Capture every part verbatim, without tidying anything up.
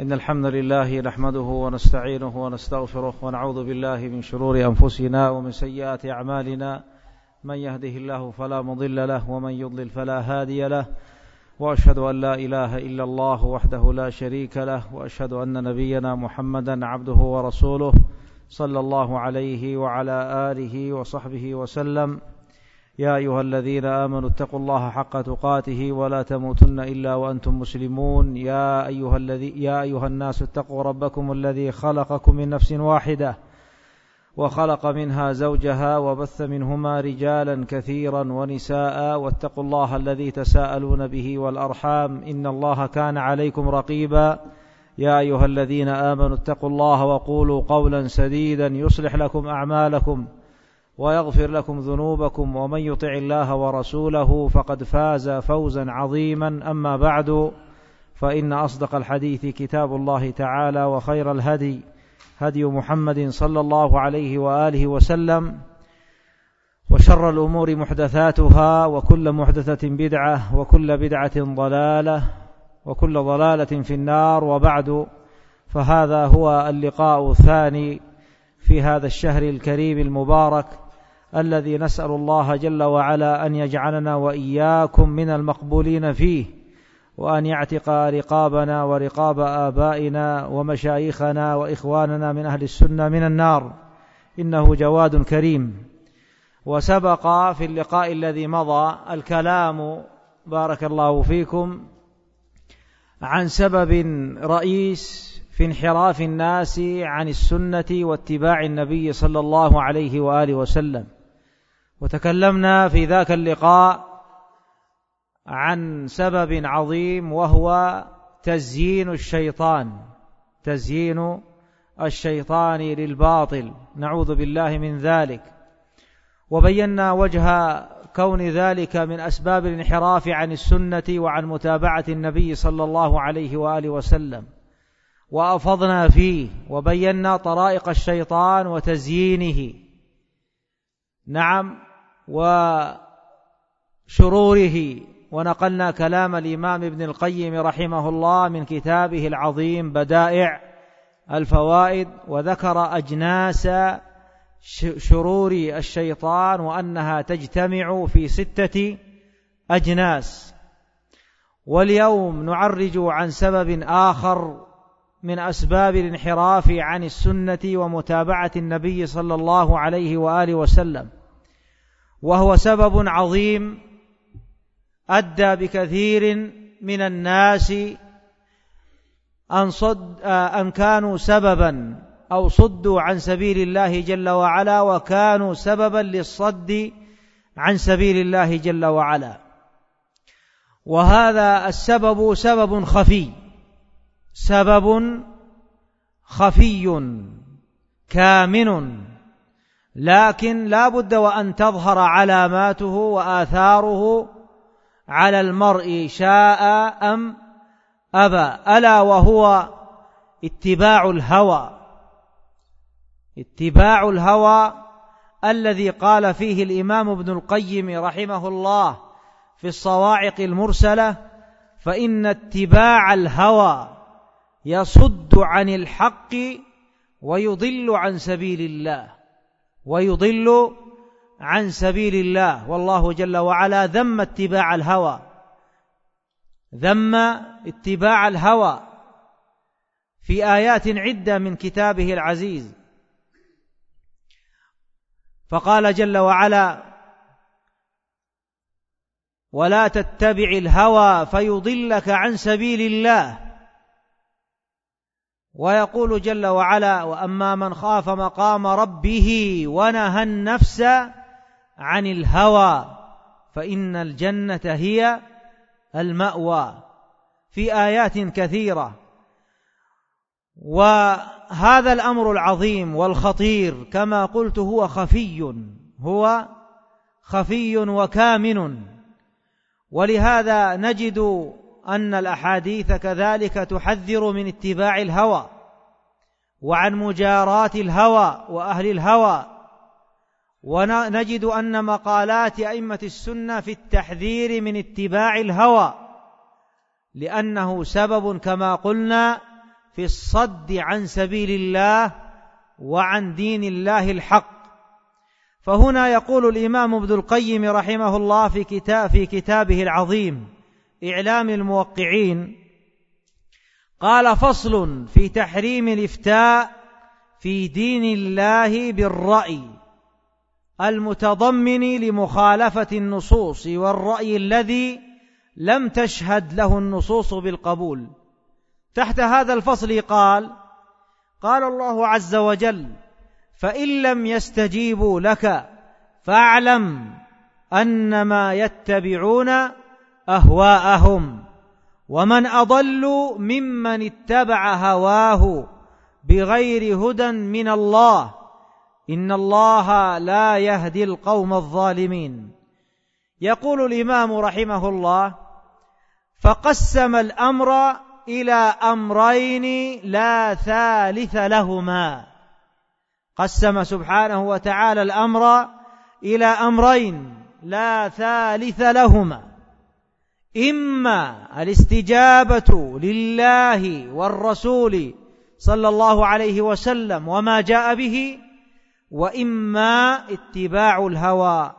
إن الحمد لله نحمده ونستعينه ونستغفره ونعوذ بالله من شرور أنفسنا ومن سيئات أعمالنا، من يهده الله فلا مضل له ومن يضلل فلا هادي له، وأشهد أن لا إله إلا الله وحده لا شريك له، وأشهد أن نبينا محمدا عبده ورسوله صلى الله عليه وعلى آله وصحبه وسلم. يا أيها الذين آمنوا اتقوا الله حق تقاته ولا تموتن إلا وأنتم مسلمون. يا أيها, الذي يا أيها الناس اتقوا ربكم الذي خلقكم من نفس واحدة وخلق منها زوجها وبث منهما رجالا كثيرا ونساء، واتقوا الله الذي تساءلون به والأرحام إن الله كان عليكم رقيبا. يا أيها الذين آمنوا اتقوا الله وقولوا قولا سديدا يصلح لكم أعمالكم ويغفر لكم ذنوبكم، ومن يطع الله ورسوله فقد فاز فوزا عظيما. أما بعد، فإن أصدق الحديث كتاب الله تعالى، وخير الهدي هدي محمد صلى الله عليه وآله وسلم، وشر الأمور محدثاتها، وكل محدثة بدعة، وكل بدعة ضلالة، وكل ضلالة في النار. وبعد، فهذا هو اللقاء الثاني في هذا الشهر الكريم المبارك، الذي نسأل الله جل وعلا أن يجعلنا وإياكم من المقبولين فيه، وأن يعتق رقابنا ورقاب آبائنا ومشايخنا وإخواننا من أهل السنة من النار، إنه جواد كريم. وسبق في اللقاء الذي مضى الكلام بارك الله فيكم عن سبب رئيس في انحراف الناس عن السنة واتباع النبي صلى الله عليه وآله وسلم، وتكلمنا في ذاك اللقاء عن سبب عظيم، وهو تزيين الشيطان تزيين الشيطان للباطل، نعوذ بالله من ذلك. وبينا وجه كون ذلك من أسباب الانحراف عن السنة وعن متابعة النبي صلى الله عليه وآله وسلم، وأفضنا فيه وبينا طرائق الشيطان وتزيينه، نعم، وشروره. ونقلنا كلام الإمام ابن القيم رحمه الله من كتابه العظيم بدائع الفوائد، وذكر أجناس شرور الشيطان وأنها تجتمع في ستة أجناس. واليوم نعرج عن سبب آخر من أسباب الانحراف عن السنة ومتابعة النبي صلى الله عليه وآله وسلم، وهو سبب عظيم أدى بكثير من الناس أن, صد أن كانوا سببا أو صدوا عن سبيل الله جل وعلا، وكانوا سببا للصد عن سبيل الله جل وعلا. وهذا السبب سبب خفي سبب خفي كامن، لكن لا بد وأن تظهر علاماته وآثاره على المرء شاء أم أبى، ألا وهو اتباع الهوى اتباع الهوى الذي قال فيه الإمام ابن القيم رحمه الله في الصواعق المرسلة: فإن اتباع الهوى يصد عن الحق ويضل عن سبيل الله ويضل عن سبيل الله. والله جل وعلا ذم اتباع الهوى ذم اتباع الهوى في آيات عدة من كتابه العزيز، فقال جل وعلا: ولا تتبع الهوى فيضلك عن سبيل الله. ويقول جل وعلا: وأما من خاف مقام ربه ونهى النفس عن الهوى فإن الجنة هي المأوى، في آيات كثيرة. وهذا الأمر العظيم والخطير كما قلت هو خفي هو خفي وكامن، ولهذا نجد أن الأحاديث كذلك تحذر من اتباع الهوى وعن مجاراة الهوى وأهل الهوى. ونجد أن مقالات أئمة السنة في التحذير من اتباع الهوى، لأنه سبب كما قلنا في الصد عن سبيل الله وعن دين الله الحق. فهنا يقول الإمام ابن القيم رحمه الله في كتاب في كتابه العظيم إعلام الموقعين، قال: فصل في تحريم الإفتاء في دين الله بالرأي المتضمن لمخالفة النصوص والرأي الذي لم تشهد له النصوص بالقبول. تحت هذا الفصل قال قال الله عز وجل: فإن لم يستجيبوا لك فاعلم أنما يتبعون أهواءهم ومن أضل ممن اتبع هواه بغير هدى من الله إن الله لا يهدي القوم الظالمين. يقول الإمام رحمه الله: فقسم الأمر إلى أمرين لا ثالث لهما. قسم سبحانه وتعالى الأمر إلى أمرين لا ثالث لهما: إما الاستجابة لله والرسول صلى الله عليه وسلم وما جاء به، وإما اتباع الهوى.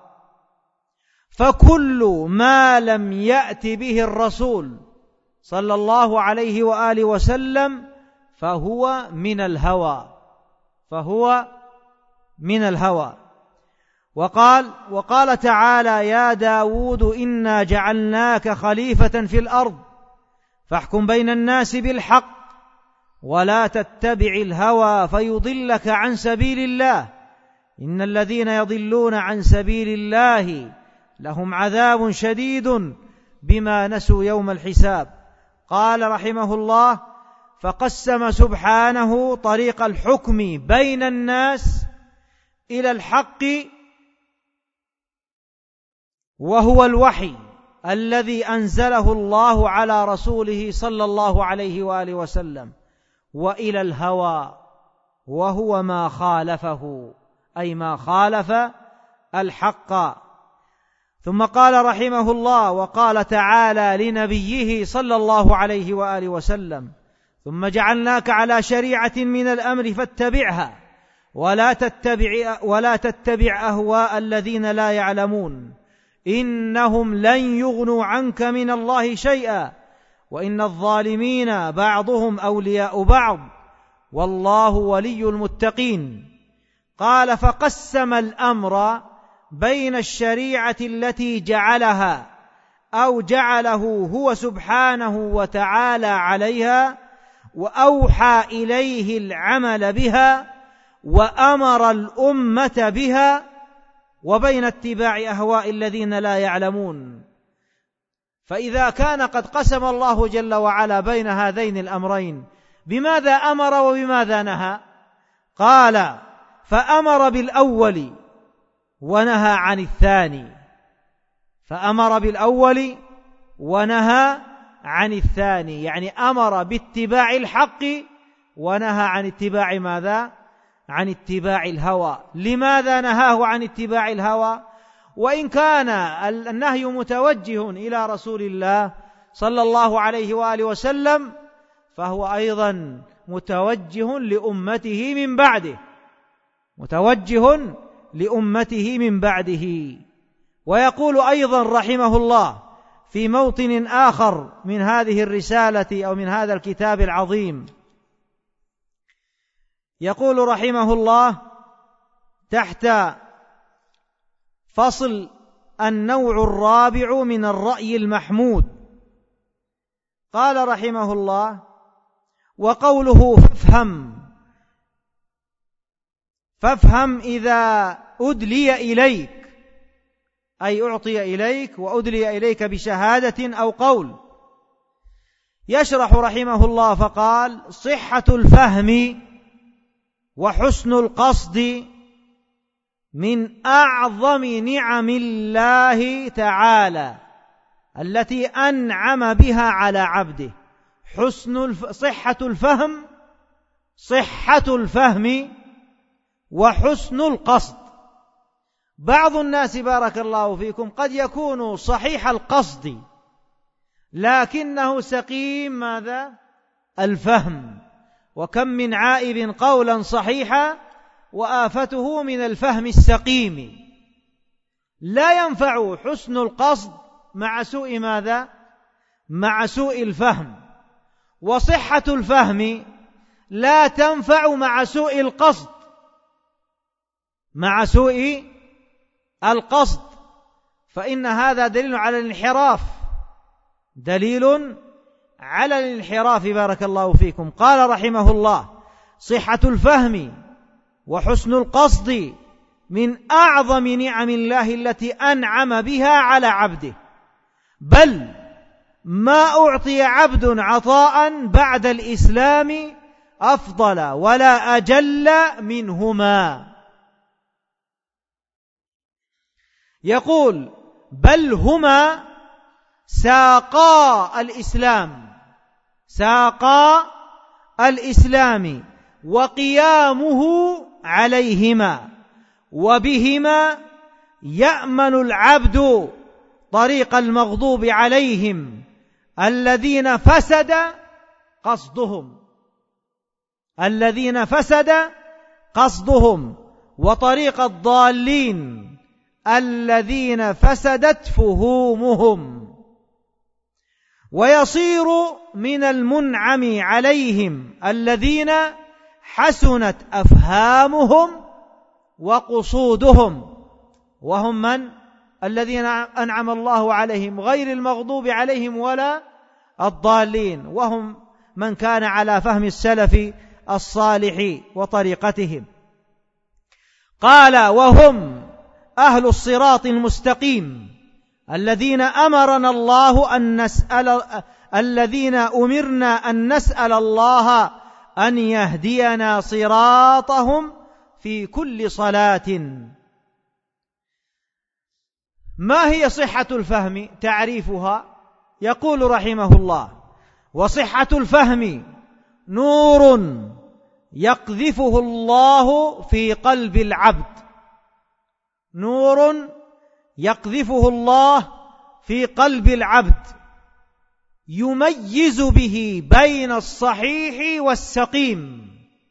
فكل ما لم يأت به الرسول صلى الله عليه وآله وسلم فهو من الهوى فهو من الهوى. وقال وقال تعالى: يا داود إنا جعلناك خليفة في الأرض فاحكم بين الناس بالحق ولا تتبع الهوى فيضلك عن سبيل الله إن الذين يضلون عن سبيل الله لهم عذاب شديد بما نسوا يوم الحساب. قال رحمه الله: فقسم سبحانه طريق الحكم بين الناس إلى الحق وهو الوحي الذي أنزله الله على رسوله صلى الله عليه وآله وسلم، وإلى الهوى وهو ما خالفه، أي ما خالف الحق. ثم قال رحمه الله: وقال تعالى لنبيه صلى الله عليه وآله وسلم: ثم جعلناك على شريعة من الأمر فاتبعها ولا تتبع, ولا تتبع أهواء الذين لا يعلمون إنهم لن يغنوا عنك من الله شيئا وإن الظالمين بعضهم أولياء بعض والله ولي المتقين. قال: فقسم الأمر بين الشريعة التي جعلها أو جعله هو سبحانه وتعالى عليها وأوحى إليه العمل بها وأمر الأمة بها، وبين اتباع أهواء الذين لا يعلمون. فإذا كان قد قسم الله جل وعلا بين هذين الأمرين، بماذا أمر وبماذا نهى؟ قال: فأمر بالأول ونهى عن الثاني فأمر بالأول ونهى عن الثاني، يعني أمر باتباع الحق ونهى عن اتباع ماذا؟ عن اتباع الهوى. لماذا نهاه عن اتباع الهوى؟ وإن كان النهي متوجه إلى رسول الله صلى الله عليه وآله وسلم فهو أيضا متوجه لأمته من بعده متوجه لأمته من بعده. ويقول أيضا رحمه الله في موطن آخر من هذه الرسالة أو من هذا الكتاب العظيم، يقول رحمه الله تحت فصل النوع الرابع من الرأي المحمود، قال رحمه الله: وقوله فافهم فافهم إذا أدلي إليك، أي أعطي إليك وأدلي إليك بشهادة أو قول. يشرح رحمه الله فقال: صحة الفهم وحسن القصد من أعظم نعم الله تعالى التي أنعم بها على عبده. حسن الف... صحة الفهم صحة الفهم وحسن القصد. بعض الناس بارك الله فيكم قد يكون صحيح القصد لكنه سقيم ماذا؟ الفهم، وكم من عائب قولا صحيحا وآفته من الفهم السقيم. لا ينفع حسن القصد مع سوء ماذا؟ مع سوء الفهم، وصحة الفهم لا تنفع مع سوء القصد، مع سوء القصد، فإن هذا دليل على الانحراف، دليل على الانحراف. بارك الله فيكم. قال رحمه الله: صحة الفهم وحسن القصد من أعظم نعم الله التي أنعم بها على عبده، بل ما أعطي عبد عطاء بعد الإسلام أفضل ولا أجل منهما. يقول: بل هما ساقا الإسلام، ساقا الإسلام وقيامه عليهما، وبهما يأمن العبد طريق المغضوب عليهم الذين فسد قصدهم، الذين فسد قصدهم، وطريق الضالين الذين فسدت فهومهم، ويصير من المنعم عليهم الذين حسنت أفهامهم وقصودهم، وهم من؟ الذين أنعم الله عليهم غير المغضوب عليهم ولا الضالين، وهم من كان على فهم السلف الصالح وطريقتهم. قال: وهم أهل الصراط المستقيم الذين أمرنا الله أن نسأل الذين أمرنا أن نسأل الله أن يهدينا صراطهم في كل صلاة. ما هي صحة الفهم؟ تعريفها: يقول رحمه الله: وصحة الفهم نور يقذفه الله في قلب العبد، نور يقذفه الله في قلب العبد يميز به بين الصحيح والسقيم،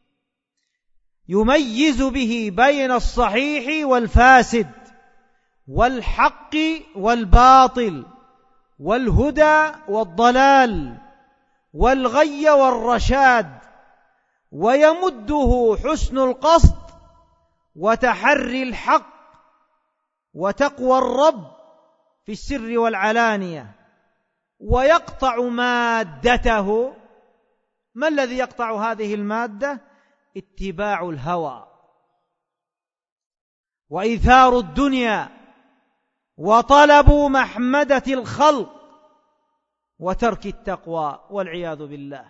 يميز به بين الصحيح والفاسد، والحق والباطل، والهدى والضلال، والغي والرشاد، ويمده حسن القصد وتحري الحق وتقوى الرب في السر والعلانية، ويقطع مادته. ما الذي يقطع هذه المادة؟ اتباع الهوى وإيثار الدنيا وطلب محمدة الخلق وترك التقوى والعياذ بالله.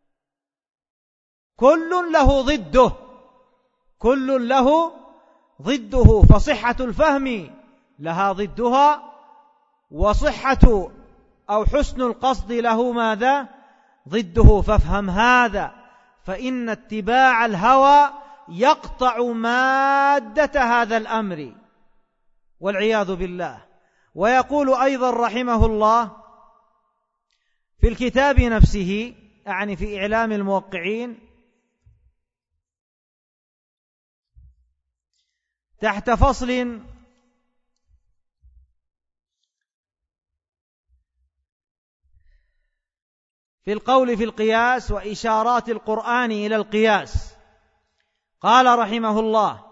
كل له ضده، كل له ضده، فصحة الفهم لها ضدها، وصحة أو حسن القصد له ماذا؟ ضده. فافهم هذا، فإن اتباع الهوى يقطع مادة هذا الأمر والعياذ بالله. ويقول أيضا رحمه الله في الكتاب نفسه، يعني في إعلام الموقعين، تحت فصل: في القول في القياس وإشارات القرآن إلى القياس، قال رحمه الله: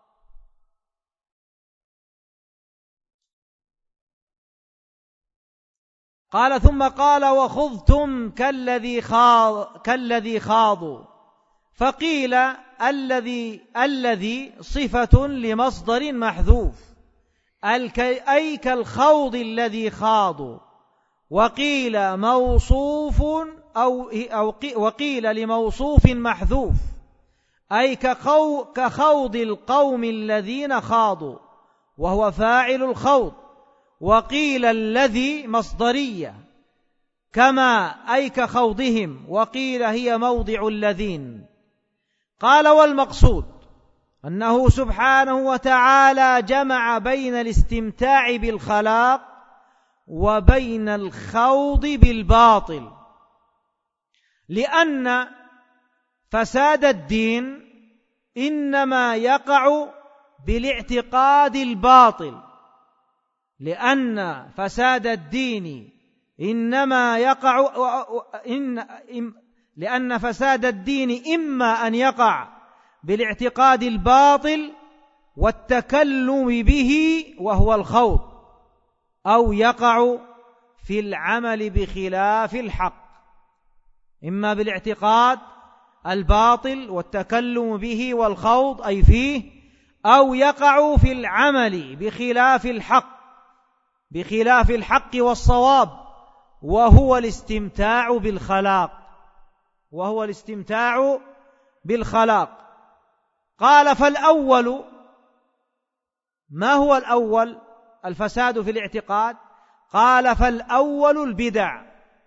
قال ثم قال: وخذتم كالذي خاض كالذي خاضوا، فقيل الذي الذي صفة لمصدر محذوف أي كالخوض الذي خاضوا، وقيل موصوف أو أو وقيل لموصوف محذوف أي كخوض القوم الذين خاضوا وهو فاعل الخوض، وقيل الذي مصدرية كما أي كخوضهم، وقيل هي موضع الذين. قال: والمقصود أنه سبحانه وتعالى جمع بين الاستمتاع بالخلاق وبين الخوض بالباطل، لأن فساد الدين إنما يقع بالاعتقاد الباطل، لأن فساد الدين إنما يقع إن لأن فساد الدين إما أن يقع بالاعتقاد الباطل والتكلم به وهو الخوض، أو يقع في العمل بخلاف الحق، إما بالاعتقاد الباطل والتكلم به والخوض أي فيه، أو يقع في العمل بخلاف الحق بخلاف الحق والصواب، وهو الاستمتاع بالخلاق وهو الاستمتاع بالخلاق. قال فالأول، ما هو الأول الفساد في الاعتقاد؟ قال فالأول البدع،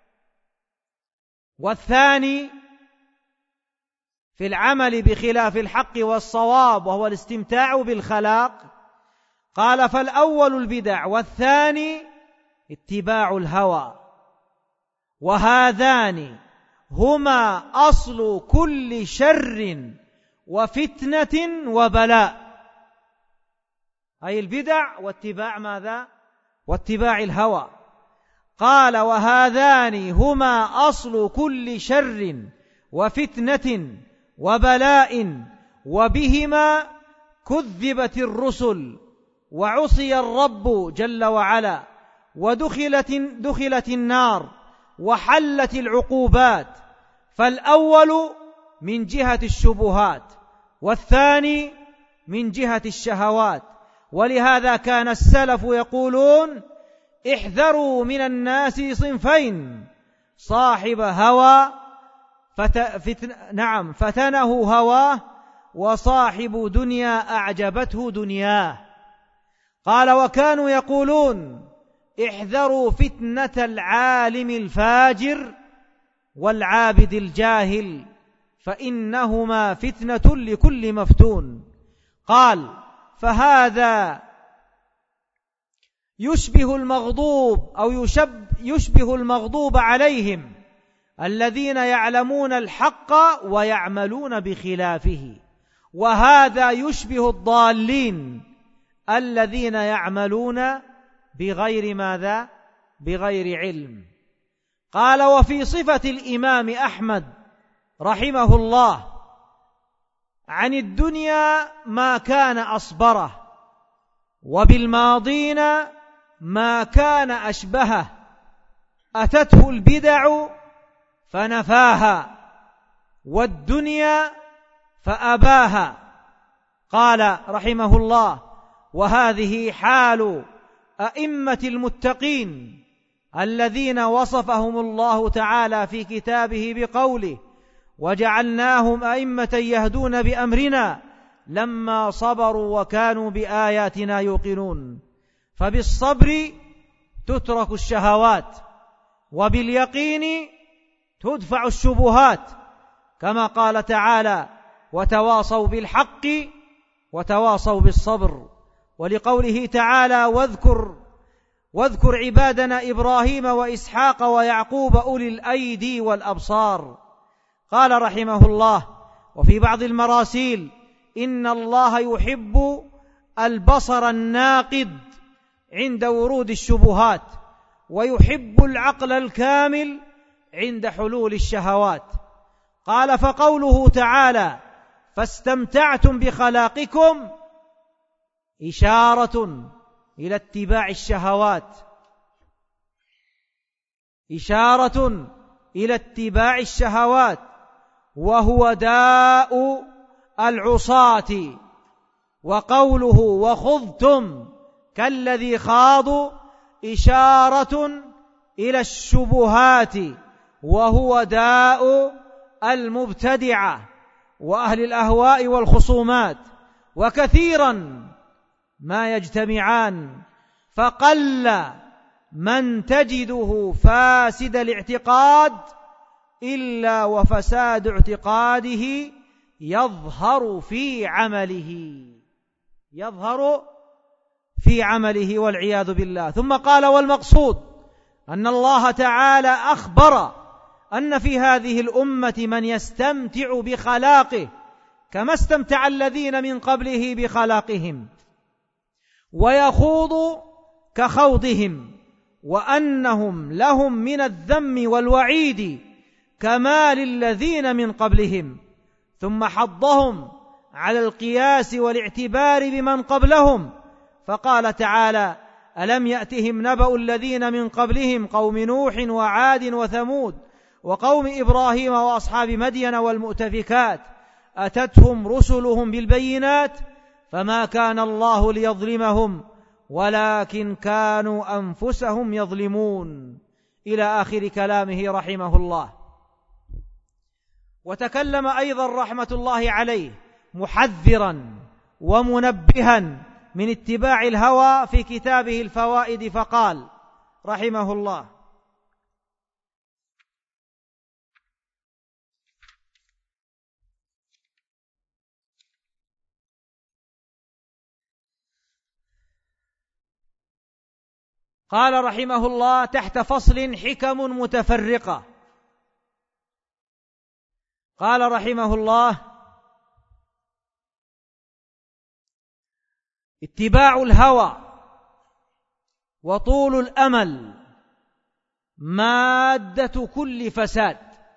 والثاني في العمل بخلاف الحق والصواب وهو الاستمتاع بالخلاق. قال فالأول البدع والثاني اتباع الهوى، وهذان هما أصل كل شر وفتنة وبلاء، أي البدع واتباع ماذا؟ واتباع الهوى. قال وهذان هما أصل كل شر وفتنة وبلاء، وبهما كذبت الرسل وعصي الرب جل وعلا، ودخلت دخلت النار وحلت العقوبات. فالأول من جهة الشبهات، والثاني من جهة الشهوات. ولهذا كان السلف يقولون احذروا من الناس صنفين: صاحب هوى فت... فتن... نعم فتنه هواه، وصاحب دنيا أعجبته دنياه. قال وكانوا يقولون احذروا فتنة العالم الفاجر والعابد الجاهل، فإنهما فتنة لكل مفتون. قال فهذا يشبه المغضوب أو يشب يشبه المغضوب عليهم الذين يعلمون الحق ويعملون بخلافه، وهذا يشبه الضالين الذين يعملون بغير ماذا؟ بغير علم. قال وفي صفة الإمام أحمد رحمه الله عن الدنيا ما كان أصبره، وبالماضين ما كان أشبهه، أتته البدع فنفاها والدنيا فأباها. قال رحمه الله وهذه حال أئمة المتقين الذين وصفهم الله تعالى في كتابه بقوله وجعلناهم أئمة يهدون بأمرنا لما صبروا وكانوا بآياتنا يوقنون. فبالصبر تترك الشهوات، وباليقين تدفع الشبهات، كما قال تعالى وتواصوا بالحق وتواصوا بالصبر. ولقوله تعالى واذكر واذكر عبادنا إبراهيم وإسحاق ويعقوب أولي الأيدي والأبصار. قال رحمه الله وفي بعض المراسيل إن الله يحب البصر الناقد عند ورود الشبهات، ويحب العقل الكامل عند حلول الشهوات. قال فقوله تعالى فاستمتعتم بخلاقكم إشارة إلى اتباع الشهوات إشارة إلى اتباع الشهوات وهو داء العصاة. وقوله وخضتم كالذي خاضوا إشارة إلى الشبهات وهو داء المبتدعة وأهل الأهواء والخصومات. وكثيرا ما يجتمعان، فقل من تجده فاسد الاعتقاد إلا وفساد اعتقاده يظهر في عمله يظهر في عمله والعياذ بالله. ثم قال والمقصود أن الله تعالى أخبر أن في هذه الأمة من يستمتع بخلاقه كما استمتع الذين من قبله بخلاقهم ويخوض كخوضهم، وأنهم لهم من الذم والوعيد كما للذين من قبلهم، ثم حضهم على القياس والاعتبار بمن قبلهم، فقال تعالى: ألم يأتهم نبأ الذين من قبلهم قوم نوح وعاد وثمود وقوم إبراهيم وأصحاب مدين والمؤتفكات أتتهم رسلهم بالبينات فما كان الله ليظلمهم ولكن كانوا أنفسهم يظلمون، إلى آخر كلامه رحمه الله. وتكلم أيضا رحمة الله عليه محذرا ومنبها من اتباع الهوى في كتابه الفوائد، فقال رحمه الله: قال رحمه الله تحت فصل حكم متفرقة، قال رحمه الله: اتباع الهوى وطول الأمل مادة كل فساد،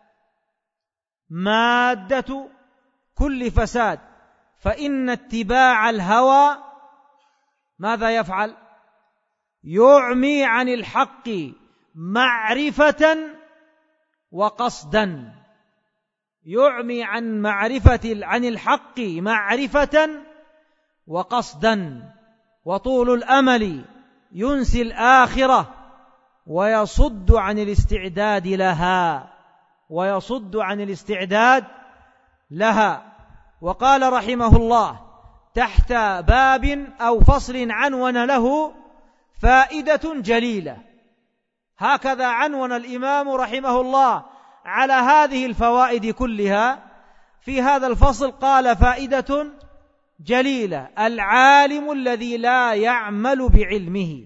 مادة كل فساد، فإن اتباع الهوى ماذا يفعل؟ يعمي عن الحق معرفة وقصدا، يعمي عن معرفة عن الحق معرفة وقصدا، وطول الأمل ينسي الآخرة ويصد عن الاستعداد لها، ويصد عن الاستعداد لها. وقال رحمه الله تحت باب أو فصل عنون له فائدة جليلة، هكذا عنون الإمام رحمه الله على هذه الفوائد كلها في هذا الفصل، قال فائدة جليلة: العالم الذي لا يعمل بعلمه.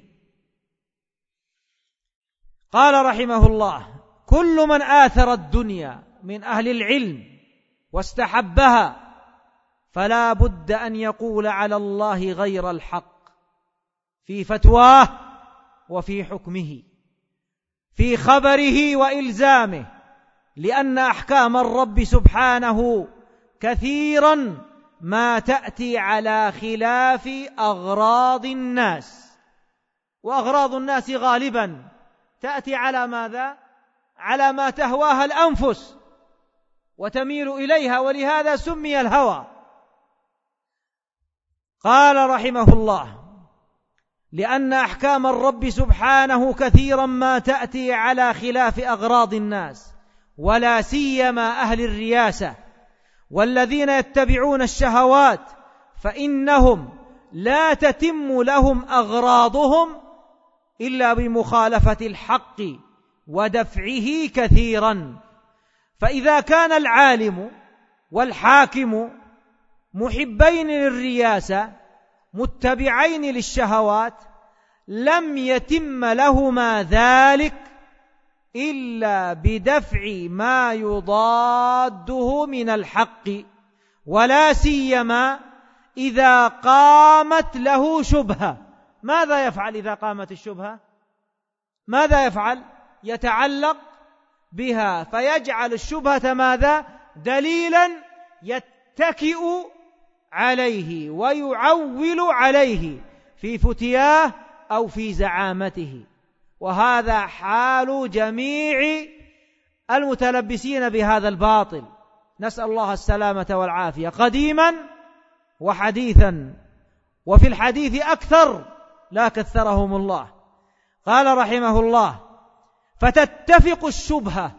قال رحمه الله: كل من آثر الدنيا من أهل العلم واستحبها فلا بد أن يقول على الله غير الحق في فتواه وفي حكمه، في خبره وإلزامه، لأن أحكام الرب سبحانه كثيرا ما تأتي على خلاف أغراض الناس، وأغراض الناس غالبا تأتي على ماذا؟ على ما تهواها الأنفس وتميل إليها، ولهذا سمي الهوى. قال رحمه الله: لأن أحكام الرب سبحانه كثيرا ما تأتي على خلاف أغراض الناس، ولا سيما أهل الرياسة والذين يتبعون الشهوات، فإنهم لا تتم لهم أغراضهم إلا بمخالفة الحق ودفعه كثيرا. فإذا كان العالم والحاكم محبين للرياسة متبعين للشهوات لم يتم لهما ذلك إلا بدفع ما يضاده من الحق، ولا سيما إذا قامت له شبهة. ماذا يفعل إذا قامت الشبهة؟ ماذا يفعل؟ يتعلق بها، فيجعل الشبهة ماذا؟ دليلا يتكئ عليه ويعول عليه في فتياه أو في زعامته، وهذا حال جميع المتلبسين بهذا الباطل، نسأل الله السلامة والعافية، قديما وحديثا، وفي الحديث أكثر لا كثرهم الله. قال رحمه الله: فتتفق الشبهة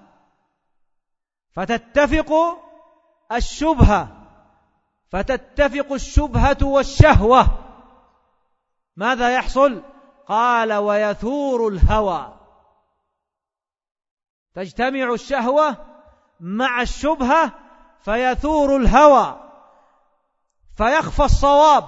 فتتفق الشبهة فتتفق الشبهة والشهوة، ماذا يحصل؟ قال: ويثور الهوى. تجتمع الشهوة مع الشبهة فيثور الهوى، فيخفى الصواب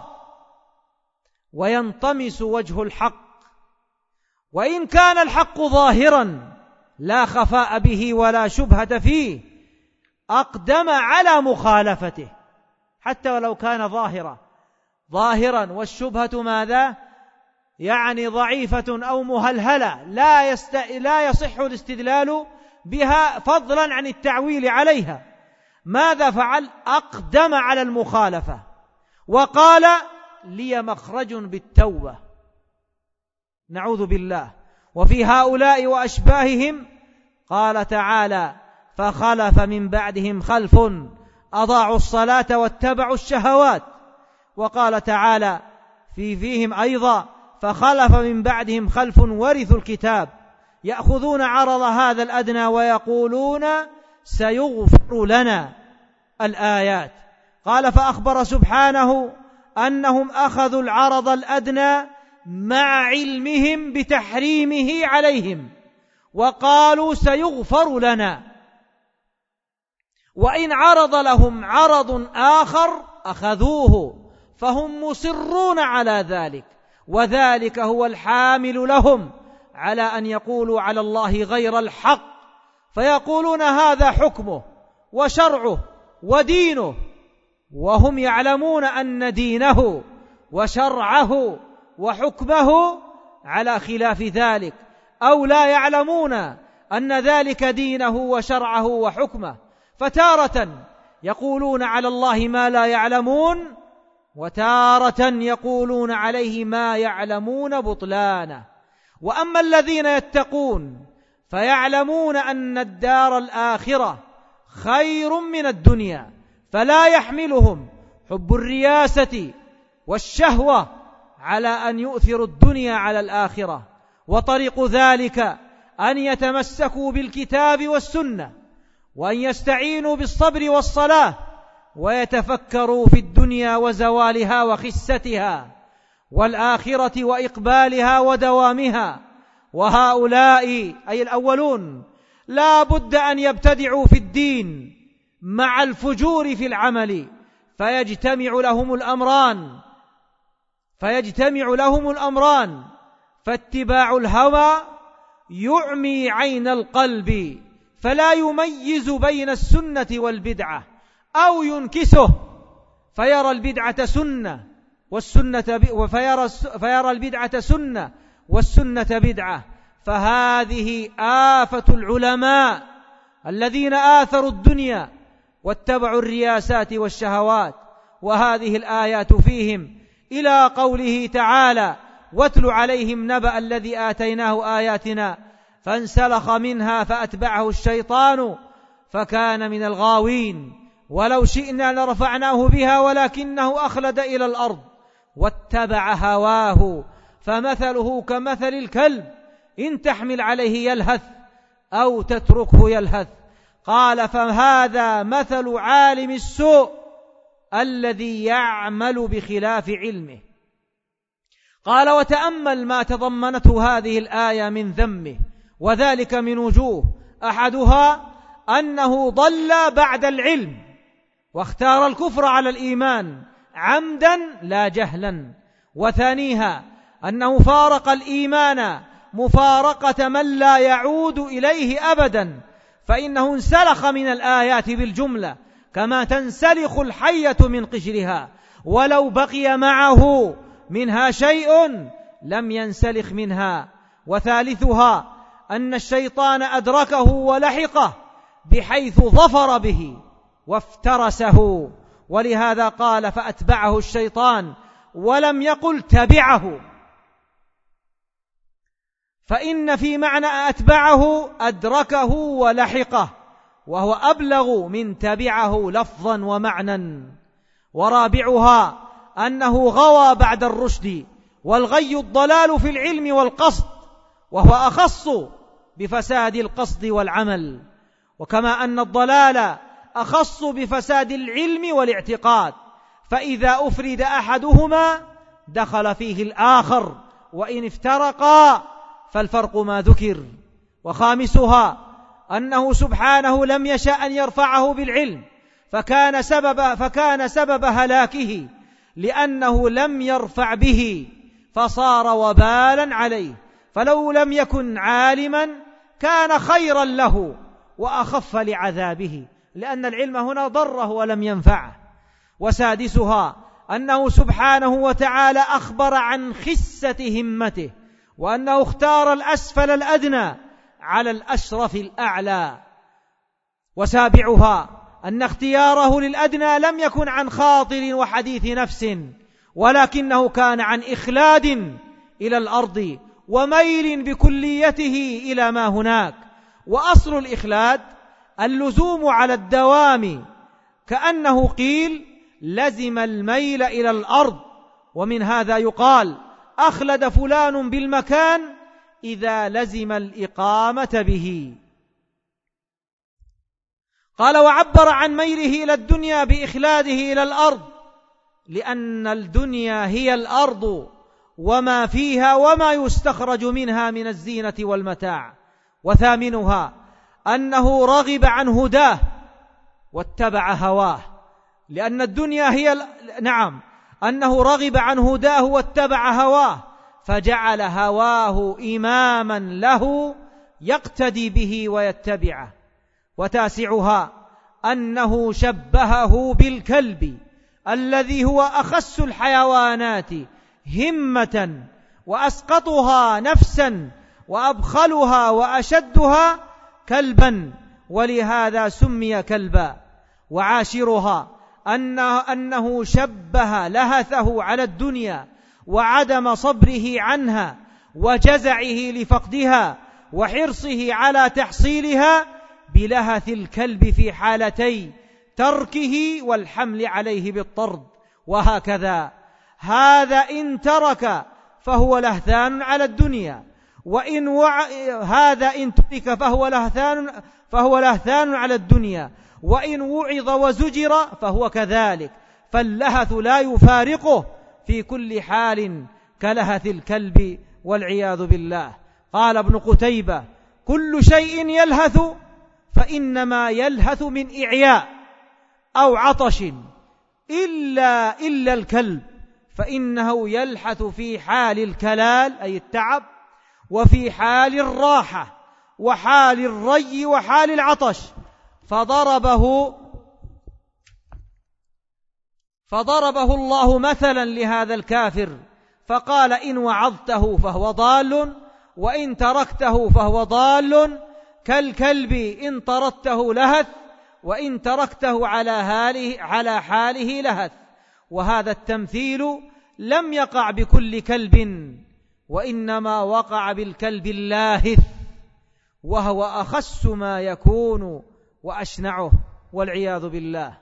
وينطمس وجه الحق، وإن كان الحق ظاهرا لا خفاء به ولا شبهة فيه أقدم على مخالفته، حتى ولو كان ظاهرا ظاهرا والشبهة ماذا؟ يعني ضعيفة أو مهلهلة لا, يست... لا يصح الاستدلال بها فضلا عن التعويل عليها. ماذا فعل؟ أقدم على المخالفة وقال لي مخرج بالتوبة، نعوذ بالله. وفي هؤلاء وأشباههم قال تعالى فخلف من بعدهم خلف أضاعوا الصلاة واتبعوا الشهوات. وقال تعالى في فيهم أيضا فخلف من بعدهم خلف ورثوا الكتاب يأخذون عرض هذا الأدنى ويقولون سيغفر لنا الآيات. قال فأخبر سبحانه أنهم أخذوا العرض الأدنى مع علمهم بتحريمه عليهم وقالوا سيغفر لنا، وإن عرض لهم عرض آخر أخذوه، فهم مصرون على ذلك، وذلك هو الحامل لهم على أن يقولوا على الله غير الحق، فيقولون هذا حكمه وشرعه ودينه، وهم يعلمون أن دينه وشرعه وحكمه على خلاف ذلك، أو لا يعلمون أن ذلك دينه وشرعه وحكمه، فتارة يقولون على الله ما لا يعلمون، وتارة يقولون عليه ما يعلمون بطلانه. وأما الذين يتقون فيعلمون أن الدار الآخرة خير من الدنيا، فلا يحملهم حب الرياسة والشهوة على أن يؤثروا الدنيا على الآخرة، وطريق ذلك أن يتمسكوا بالكتاب والسنة، وأن يستعينوا بالصبر والصلاة، ويتفكروا في الدنيا وزوالها وخستها، والآخرة وإقبالها ودوامها. وهؤلاء أي الأولون لا بد أن يبتدعوا في الدين مع الفجور في العمل، فيجتمع لهم الأمران فيجتمع لهم الأمران فاتباع الهوى يعمي عين القلب فلا يميز بين السنة والبدعة، أو ينكسه فيرى البدعة سنة والسنة وفيرى فيرى البدعة سنة والسنة بدعة. فهذه آفة العلماء الذين آثروا الدنيا واتبعوا الرياسات والشهوات. وهذه الآيات فيهم إلى قوله تعالى واتل عليهم نبأ الذي آتيناه آياتنا فانسلخ منها فأتبعه الشيطان فكان من الغاوين ولو شئنا لرفعناه بها ولكنه أخلد إلى الأرض واتبع هواه فمثله كمثل الكلب إن تحمل عليه يلهث أو تتركه يلهث. قال فهذا مثل عالم السوء الذي يعمل بخلاف علمه. قال وتأمل ما تضمنته هذه الآية من ذمه، وذلك من وجوه: أحدها أنه ضل بعد العلم واختار الكفر على الإيمان عمدا لا جهلا، وثانيها أنه فارق الإيمان مفارقة من لا يعود إليه أبدا، فإنه انسلخ من الآيات بالجملة كما تنسلخ الحية من قشرها، ولو بقي معه منها شيء لم ينسلخ منها. وثالثها أن الشيطان أدركه ولحقه بحيث ظفر به وافترسه، ولهذا قال فأتبعه الشيطان ولم يقل تبعه، فإن في معنى أتبعه أدركه ولحقه، وهو أبلغ من تبعه لفظا ومعنى. ورابعها أنه غوى بعد الرشد، والغي الضلال في العلم والقصد، وهو أخص بفساد القصد والعمل، وكما أن الضلال أخص بفساد العلم والاعتقاد، فإذا أفرد أحدهما دخل فيه الآخر، وإن افترقا فالفرق ما ذكر. وخامسها أنه سبحانه لم يشاء أن يرفعه بالعلم، فكان سبب, فكان سبب هلاكه، لأنه لم يرفع به فصار وبالا عليه. فلو لم يكن عالما كان خيرا له وأخف لعذابه، لأن العلم هنا ضره ولم ينفعه. وسادسها أنه سبحانه وتعالى أخبر عن خسة همته، وأنه اختار الأسفل الأدنى على الأشرف الأعلى. وسابعها أن اختياره للأدنى لم يكن عن خاطر وحديث نفس، ولكنه كان عن إخلاد إلى الأرض وميل بكليته إلى ما هناك. وأصل الإخلاد اللزوم على الدوام، كأنه قيل لزم الميل إلى الأرض. ومن هذا يقال أخلد فلان بالمكان إذا لزم الإقامة به. قال وعبر عن ميله إلى الدنيا بإخلاده إلى الأرض، لأن الدنيا هي الأرض وما فيها وما يستخرج منها من الزينة والمتاع. وثامنها أنه رغب عن هداه واتبع هواه، لأن الدنيا هي نعم أنه رغب عن هداه واتبع هواه، فجعل هواه إماما له يقتدي به ويتبعه. وتاسعها أنه شبهه بالكلب الذي هو أخس الحيوانات همة وأسقطها نفسا وأبخلها وأشدها كلبا، ولهذا سمي كلبا. وعاشرها أنه, أنه شبه لهثه على الدنيا وعدم صبره عنها وجزعه لفقدها وحرصه على تحصيلها بلهث الكلب في حالتي تركه والحمل عليه بالطرد. وهكذا هذا إن ترك فهو لهثان على الدنيا، وإن وع... هذا إن ترك فهو لهثان فهو لهثان على الدنيا، وإن وعظ وزجر فهو كذلك، فاللهث لا يفارقه في كل حال كلهث الكلب والعياذ بالله. قال ابن قتيبة كل شيء يلهث فإنما يلهث من إعياء أو عطش إلا إلا الكلب، فإنه يلحث في حال الكلال أي التعب، وفي حال الراحة وحال الري وحال العطش. فضربه فضربه الله مثلا لهذا الكافر فقال إن وعظته فهو ضال وإن تركته فهو ضال، كالكلب إن طردته لهث وإن تركته على حاله, على حاله لهث. وهذا التمثيل لم يقع بكل كلب، وإنما وقع بالكلب اللاهث، وهو أخس ما يكون وأشنعه والعياذ بالله.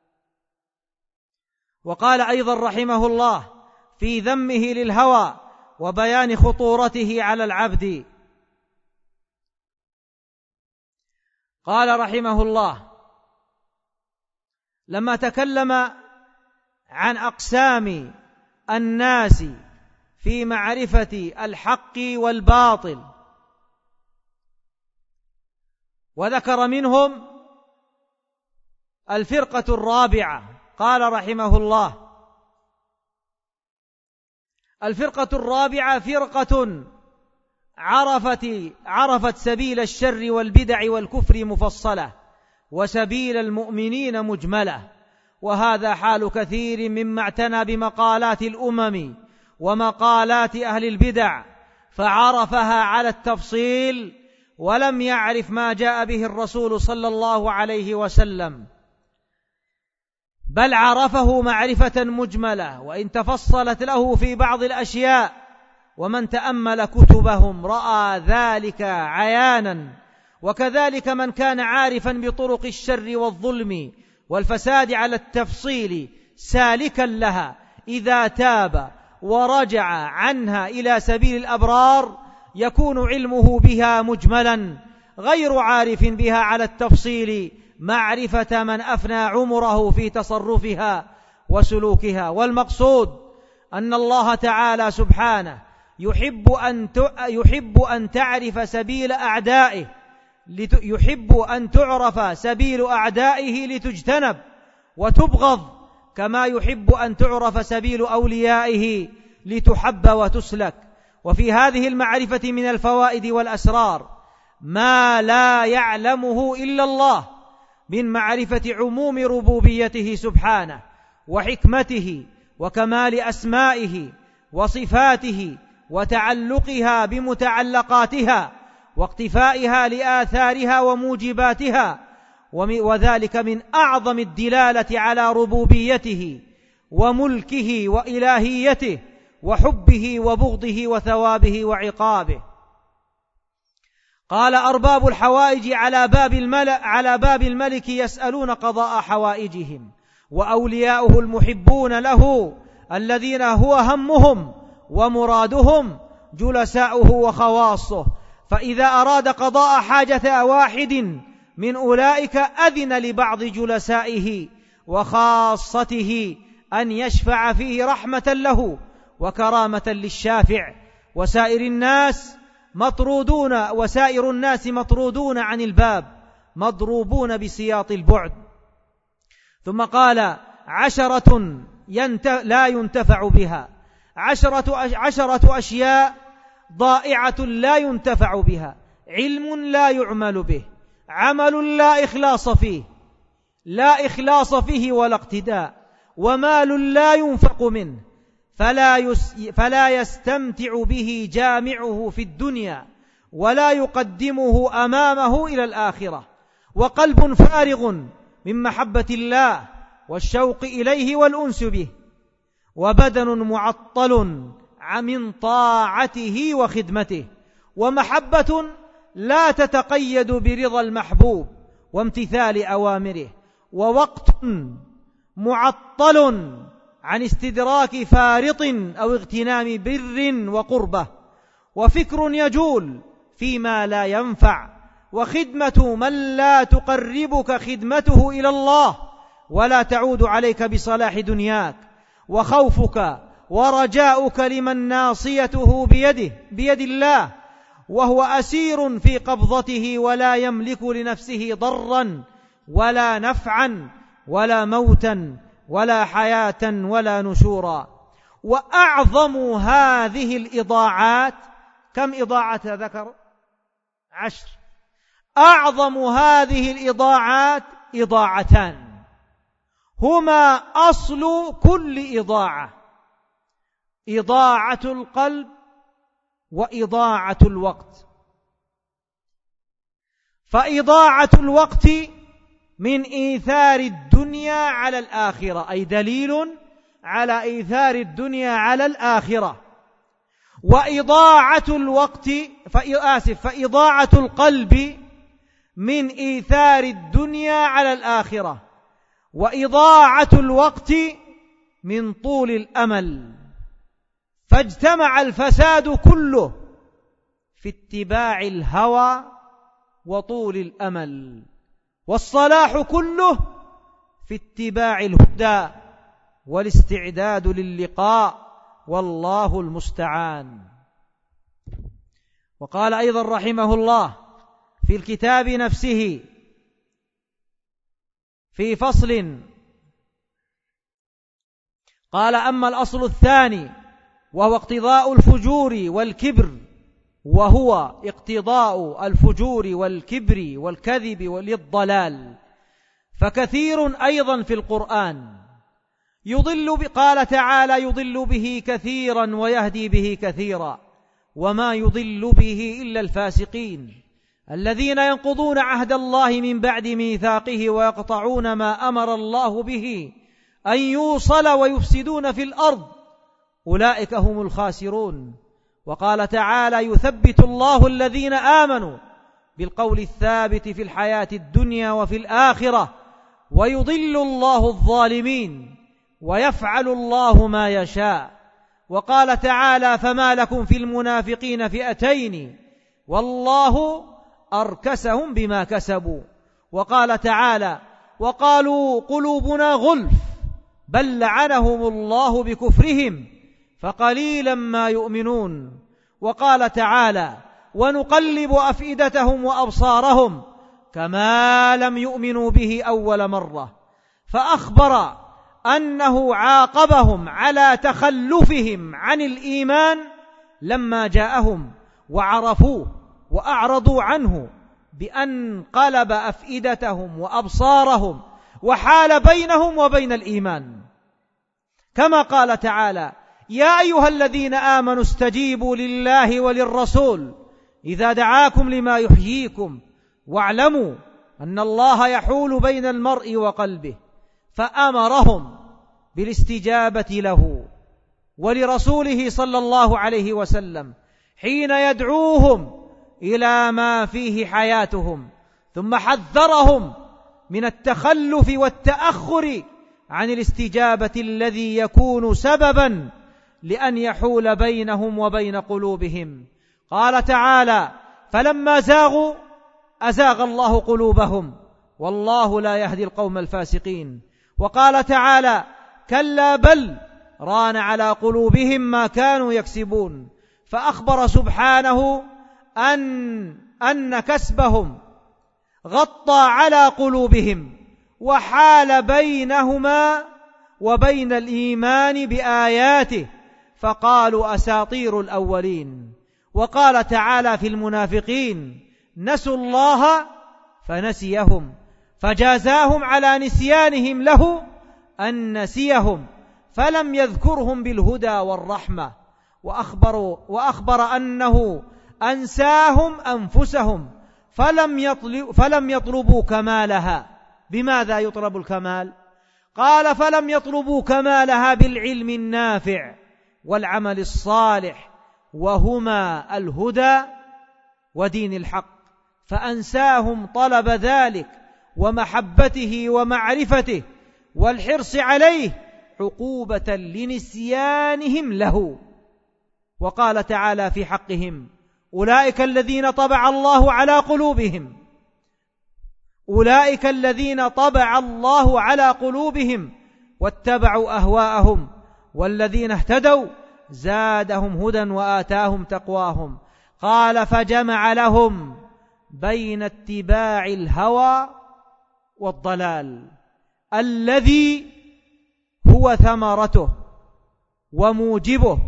وقال أيضا رحمه الله في ذمه للهوى وبيان خطورته على العبد، قال رحمه الله لما تكلم عن أقسام الناس في معرفة الحق والباطل، وذكر منهم الفرقة الرابعة، قال رحمه الله الفرقة الرابعة فرقة عرفت, عرفت سبيل الشر والبدع والكفر مفصلة وسبيل المؤمنين مجملة. وهذا حال كثير مما اعتنى بمقالات الأمم ومقالات أهل البدع، فعرفها على التفصيل ولم يعرف ما جاء به الرسول صلى الله عليه وسلم، بل عرفه معرفة مجملة وإن تفصلت له في بعض الأشياء. ومن تأمل كتبهم رأى ذلك عيانا. وكذلك من كان عارفا بطرق الشر والظلم والفساد على التفصيل سالكا لها إذا تاب ورجع عنها إلى سبيل الأبرار يكون علمه بها مجملا غير عارف بها على التفصيل معرفة من أفنى عمره في تصرفها وسلوكها. والمقصود أن الله تعالى سبحانه يحب أن يحب أن تعرف سبيل أعدائه يحب أن تعرف سبيل أعدائه لتجتنب وتبغض، كما يحب أن تعرف سبيل أوليائه لتحب وتسلك. وفي هذه المعرفة من الفوائد والأسرار ما لا يعلمه إلا الله من معرفة عموم ربوبيته سبحانه وحكمته وكمال أسمائه وصفاته وتعلقها بمتعلقاتها واقتفائها لآثارها وموجباتها، وذلك من أعظم الدلالة على ربوبيته وملكه وإلهيته وحبه وبغضه وثوابه وعقابه. قال أرباب الحوائج على باب الملك, على باب الملك يسألون قضاء حوائجهم، وأولياؤه المحبون له الذين هو همهم ومرادهم جلساؤه وخواصه، فإذا أراد قضاء حاجة واحد من أولئك أذن لبعض جلسائه وخاصته أن يشفع فيه رحمة له وكرامة للشافع، وسائر الناس مطرودون وسائر الناس مطرودون عن الباب مضروبون بسياط البعد. ثم قال عشرة ينت... لا ينتفع بها، عشرة, أش... عشرة أشياء ضائعة لا ينتفع بها: علم لا يعمل به، عمل لا إخلاص فيه لا إخلاص فيه ولا اقتداء، ومال لا ينفق منه فلا, يس... فلا يستمتع به جامعه في الدنيا ولا يقدمه أمامه إلى الآخرة، وقلب فارغ من محبة الله والشوق إليه والأنس به، وبدن معطل من طاعته وخدمته، ومحبة لا تتقيد برضا المحبوب وامتثال أوامره، ووقت معطل عن استدراك فارط أو اغتنام بر وقربة، وفكر يجول فيما لا ينفع، وخدمة من لا تقربك خدمته إلى الله ولا تعود عليك بصلاح دنياك، وخوفك ورجاؤك لمن ناصيته بيده بيد الله وهو أسير في قبضته ولا يملك لنفسه ضرا ولا نفعا ولا موتا ولا حياة ولا نشورا. وأعظم هذه الإضاعات، كم إضاعة ذكر؟ عشر. أعظم هذه الإضاعات إضاعتان هما أصل كل إضاعة: إضاعة القلب وإضاعة الوقت. فإضاعة الوقت من إيثار الدنيا على الآخرة، أي دليل على إيثار الدنيا على الآخرة. وإضاعة الوقت فآسف فإضاعة القلب من إيثار الدنيا على الآخرة، وإضاعة الوقت من طول الأمل، فاجتمع الفساد كله في اتباع الهوى وطول الأمل، والصلاح كله في اتباع الهدى والاستعداد للقاء، والله المستعان. وقال أيضا رحمه الله في الكتاب نفسه في فصل، قال: أما الأصل الثاني وهو اقتضاء الفجور والكبر، وهو اقتضاء الفجور والكبر والكذب للضلال، فكثير أيضا في القرآن يضل، قال تعالى: يضل به كثيرا ويهدي به كثيرا، وما يضل به إلا الفاسقين الذين ينقضون عهد الله من بعد ميثاقه ويقطعون ما أمر الله به أن يوصل ويفسدون في الأرض، أولئك هم الخاسرون. وقال تعالى: يثبت الله الذين آمنوا بالقول الثابت في الحياة الدنيا وفي الآخرة، ويضل الله الظالمين ويفعل الله ما يشاء. وقال تعالى: فما لكم في المنافقين فئتين والله أركسهم بما كسبوا. وقال تعالى: وقالوا قلوبنا غلف بل لعنهم الله بكفرهم فقليلا ما يؤمنون. وقال تعالى: ونقلب أفئدتهم وأبصارهم كما لم يؤمنوا به أول مرة، فأخبر أنه عاقبهم على تخلفهم عن الإيمان لما جاءهم وعرفوه وأعرضوا عنه بأن قلب أفئدتهم وأبصارهم وحال بينهم وبين الإيمان، كما قال تعالى: يا أيها الذين آمنوا استجيبوا لله وللرسول إذا دعاكم لما يحييكم واعلموا أن الله يحول بين المرء وقلبه، فأمرهم بالاستجابة له ولرسوله صلى الله عليه وسلم حين يدعوهم إلى ما فيه حياتهم، ثم حذرهم من التخلف والتأخر عن الاستجابة الذي يكون سببا لأن يحول بينهم وبين قلوبهم. قال تعالى: فلما زاغوا أزاغ الله قلوبهم والله لا يهدي القوم الفاسقين. وقال تعالى: كلا بل ران على قلوبهم ما كانوا يكسبون. فأخبر سبحانه أن, أن كسبهم غطى على قلوبهم وحال بينهما وبين الإيمان بآياته، فقالوا أساطير الأولين. وقال تعالى في المنافقين: نسوا الله فنسيهم فجازاهم على نسيانهم له أن نسيهم فلم يذكرهم بالهدى والرحمة. وأخبر, وأخبر أنه أنساهم أنفسهم فلم, يطلب فلم يطلبوا كمالها. بماذا يطلب الكمال؟ قال: فلم يطلبوا كمالها بالعلم النافع والعمل الصالح، وهما الهدى ودين الحق، فأنساهم طلب ذلك ومحبته ومعرفته والحرص عليه عقوبة لنسيانهم له. وقال تعالى في حقهم: أولئك الذين طبع الله على قلوبهم أولئك الذين طبع الله على قلوبهم واتبعوا أهواءهم والذين اهتدوا زادهم هدى وآتاهم تقواهم. قال: فجمع لهم بين اتباع الهوى والضلال الذي هو ثمرته وموجبه.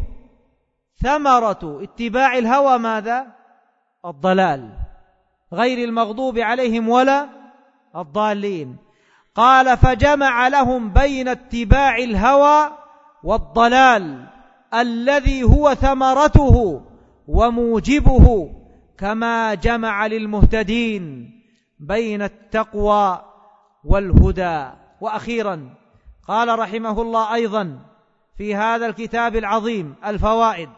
ثمرة اتباع الهوى ماذا؟ الضلال، غير المغضوب عليهم ولا الضالين. قال: فجمع لهم بين اتباع الهوى والضلال الذي هو ثمرته وموجبه، كما جمع للمهتدين بين التقوى والهدى. وأخيرا قال رحمه الله أيضا في هذا الكتاب العظيم الفوائد،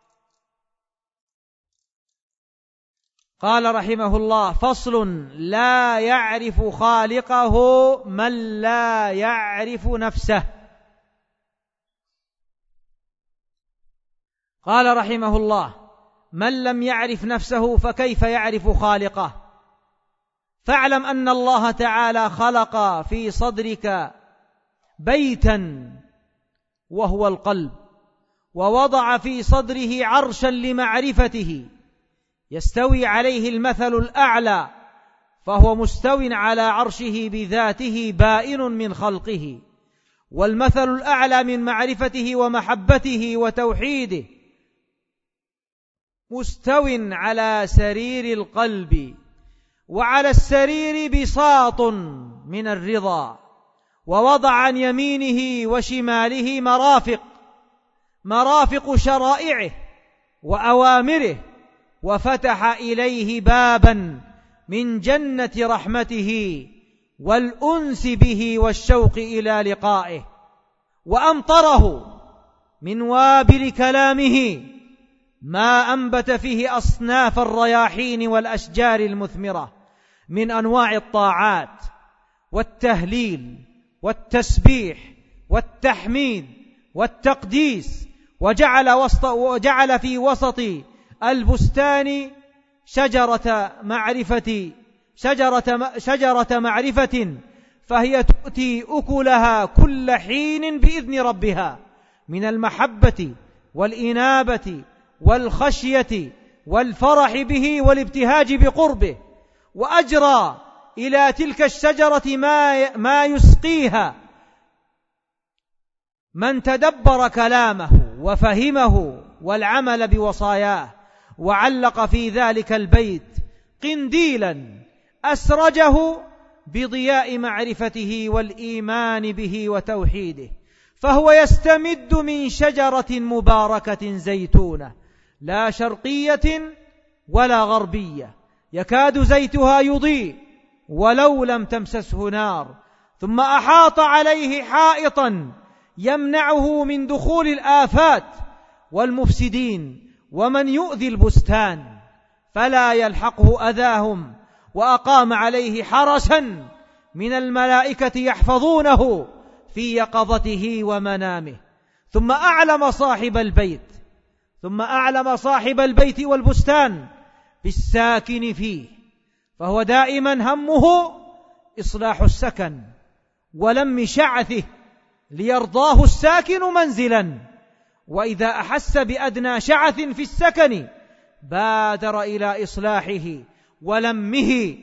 قال رحمه الله: فصل: لا يعرف خالقه من لا يعرف نفسه. قال رحمه الله: من لم يعرف نفسه فكيف يعرف خالقه؟ فاعلم أن الله تعالى خلق في صدرك بيتا وهو القلب، ووضع في صدره عرشا لمعرفته يستوي عليه المثل الأعلى، فهو مستو على عرشه بذاته بائن من خلقه، والمثل الأعلى من معرفته ومحبته وتوحيده مستو على سرير القلب، وعلى السرير بساط من الرضا، ووضع عن يمينه وشماله مرافق مرافق شرائعه وأوامره، وفتح إليه بابا من جنة رحمته والأنس به والشوق إلى لقائه، وأمطره من وابل كلامه ما أنبت فيه أصناف الرياحين والأشجار المثمرة من أنواع الطاعات والتهليل والتسبيح والتحميد والتقديس، وجعل, وسط وجعل في وسط البستان شجرة معرفة شجرة, شجرة معرفة فهي تؤتي أكلها كل حين بإذن ربها من المحبة والإنابة والخشية والفرح به والابتهاج بقربه، وأجرى إلى تلك الشجرة ما, ما يسقيها من تدبر كلامه وفهمه والعمل بوصاياه، وعلق في ذلك البيت قنديلا أسرجه بضياء معرفته والإيمان به وتوحيده، فهو يستمد من شجرة مباركة زيتونة لا شرقية ولا غربية، يكاد زيتها يضيء ولو لم تمسسه نار، ثم أحاط عليه حائطا يمنعه من دخول الآفات والمفسدين ومن يؤذي البستان فلا يلحقه أذاهم، وأقام عليه حرسا من الملائكة يحفظونه في يقظته ومنامه. ثم أعلم صاحب البيت ثم أعلم صاحب البيت والبستان بالساكن فيه، فهو دائما همه إصلاح السكن ولم شعثه ليرضاه الساكن منزلا، وإذا أحس بأدنى شعث في السكن بادر إلى إصلاحه ولمه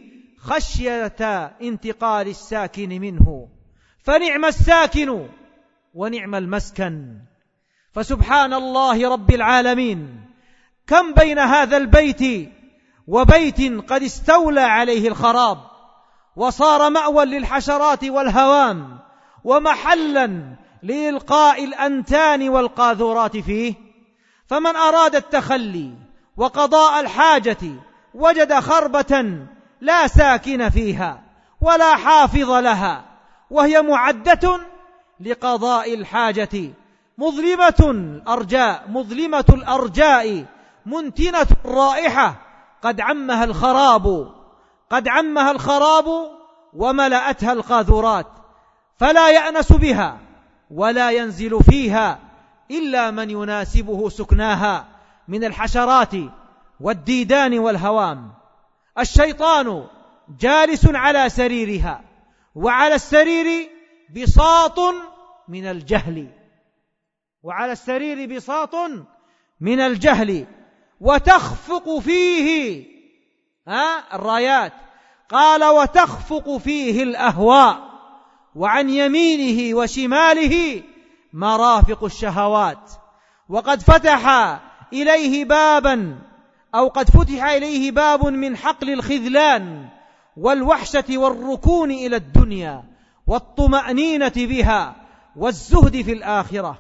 خشية انتقال الساكن منه، فنعم الساكن ونعم المسكن. فسبحان الله رب العالمين، كم بين هذا البيت وبيت قد استولى عليه الخراب وصار مأوى للحشرات والهوام ومحلا لإلقاء الأنتان والقاذورات فيه. فمن أراد التخلي وقضاء الحاجة وجد خربة لا ساكن فيها ولا حافظ لها، وهي معدة لقضاء الحاجة، مظلمة الأرجاء مظلمة الأرجاء منتنة الرائحة، قد عمها الخراب قد عمها الخراب وملأتها القاذورات، فلا يأنس بها ولا ينزل فيها إلا من يناسبه سكناها من الحشرات والديدان والهوام. الشيطان جالس على سريرها، وعلى السرير بساط من الجهل وعلى السرير بساط من الجهل وتخفق فيه ها الرايات، قال وتخفق فيه الأهواء، وعن يمينه وشماله مرافق الشهوات، وقد فتح إليه بابا أو قد فتح إليه باب من حقل الخذلان والوحشة والركون إلى الدنيا والطمأنينة بها والزهد في الآخرة،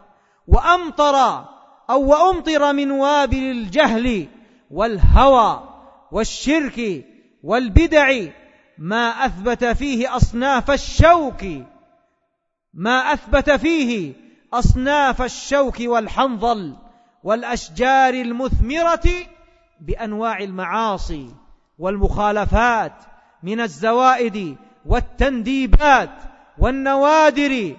وأمطر أو وأمطر من وابل الجهل والهوى والشرك والبدع ما أثبت فيه أصناف الشوك ما أثبت فيه أصناف الشوك والحنظل والأشجار المثمرة بأنواع المعاصي والمخالفات من الزوائد والتنديبات والنوادر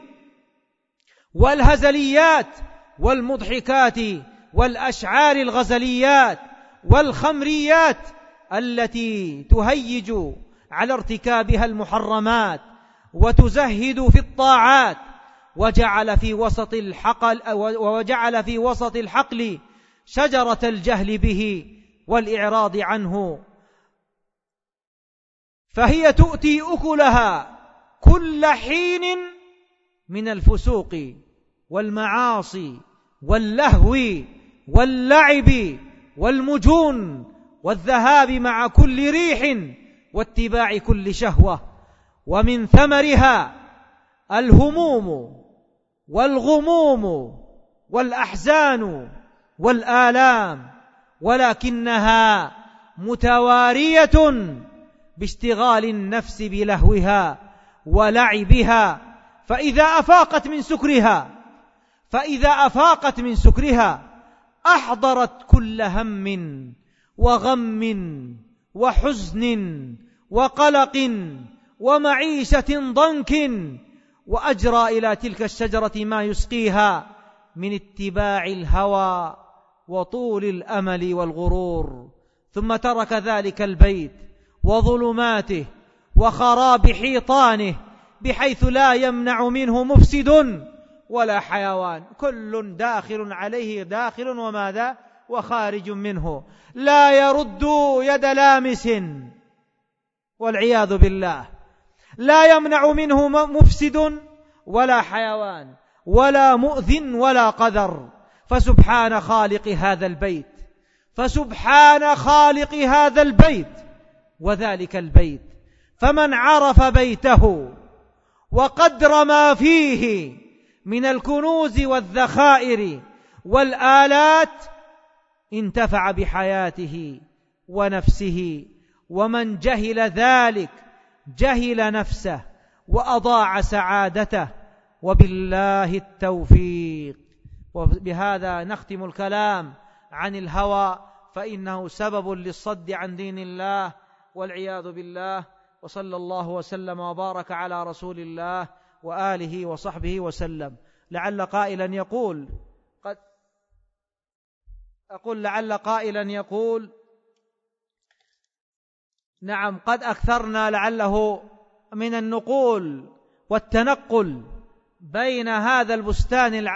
والهزليات والمضحكات والأشعار الغزليات والخمريات التي تهيج على ارتكابها المحرمات وتزهد في الطاعات، وجعل في وسط الحقل وجعل في وسط الحقل شجرة الجهل به والإعراض عنه، فهي تؤتي أكلها كل حين من الفسوق والمعاصي واللهو واللعب والمجون والذهاب مع كل ريح واتباع كل شهوة، ومن ثمرها الهموم والغموم والأحزان والآلام، ولكنها متوارية باشتغال النفس بلهوها ولعبها، فإذا أفاقت من سكرها فإذا أفاقت من سكرها أحضرت كل هم وغم وحزن وقلق ومعيشة ضنك، وأجرى إلى تلك الشجرة ما يسقيها من اتباع الهوى وطول الأمل والغرور، ثم ترك ذلك البيت وظلماته وخراب حيطانه بحيث لا يمنع منه مفسد ولا حيوان، كل داخل عليه داخل وماذا وخارج منه، لا يرد يد لامس والعياذ بالله، لا يمنع منه مفسد ولا حيوان ولا مؤذن ولا قذر. فسبحان خالق هذا البيت، فسبحان خالق هذا البيت وذلك البيت، فمن عرف بيته وقدر ما فيه من الكنوز والذخائر والآلات انتفع بحياته ونفسه، ومن جهل ذلك جهل نفسه وأضاع سعادته، وبالله التوفيق. وبهذا نختم الكلام عن الهوى، فإنه سبب للصد عن دين الله والعياذ بالله. وصلى الله وسلم وبارك على رسول الله وآله وصحبه وسلم. لعل قائلا يقول قد أقول لعل قائلا يقول نعم قد أكثرنا لعله من النقول والتنقل بين هذا البستان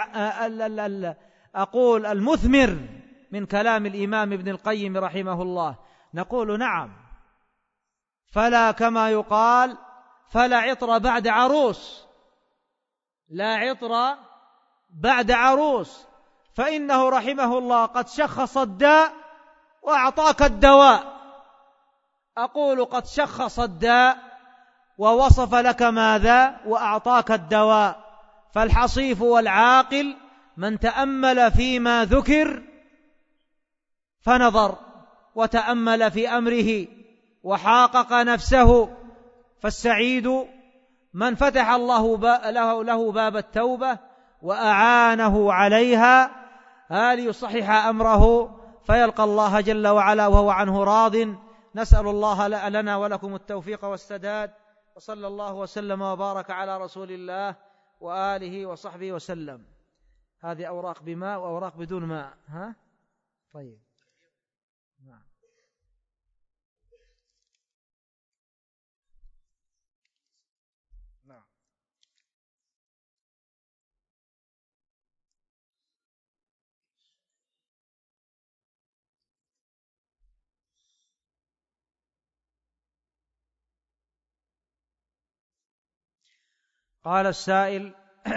أقول المثمر من كلام الإمام ابن القيم رحمه الله. نقول نعم، فلا كما يقال فلا عطر بعد عروس، لا عطر بعد عروس، فإنه رحمه الله قد شخص الداء وأعطاك الدواء. أقول قد شخص الداء ووصف لك ماذا وأعطاك الدواء. فالحصيف والعاقل من تأمل فيما ذكر فنظر وتأمل في أمره وحاقق نفسه، فالسعيد من فتح الله له, له باب التوبة وأعانه عليها ليصحح أمره فيلقى الله جل وعلا وهو عنه راض. نسأل الله لنا ولكم التوفيق والسداد، وصلى الله وسلم وبارك على رسول الله وآله وصحبه وسلم. هذه أوراق بماء وأوراق بدون ماء. ها؟ طيب. نعم. نعم. قال السائل: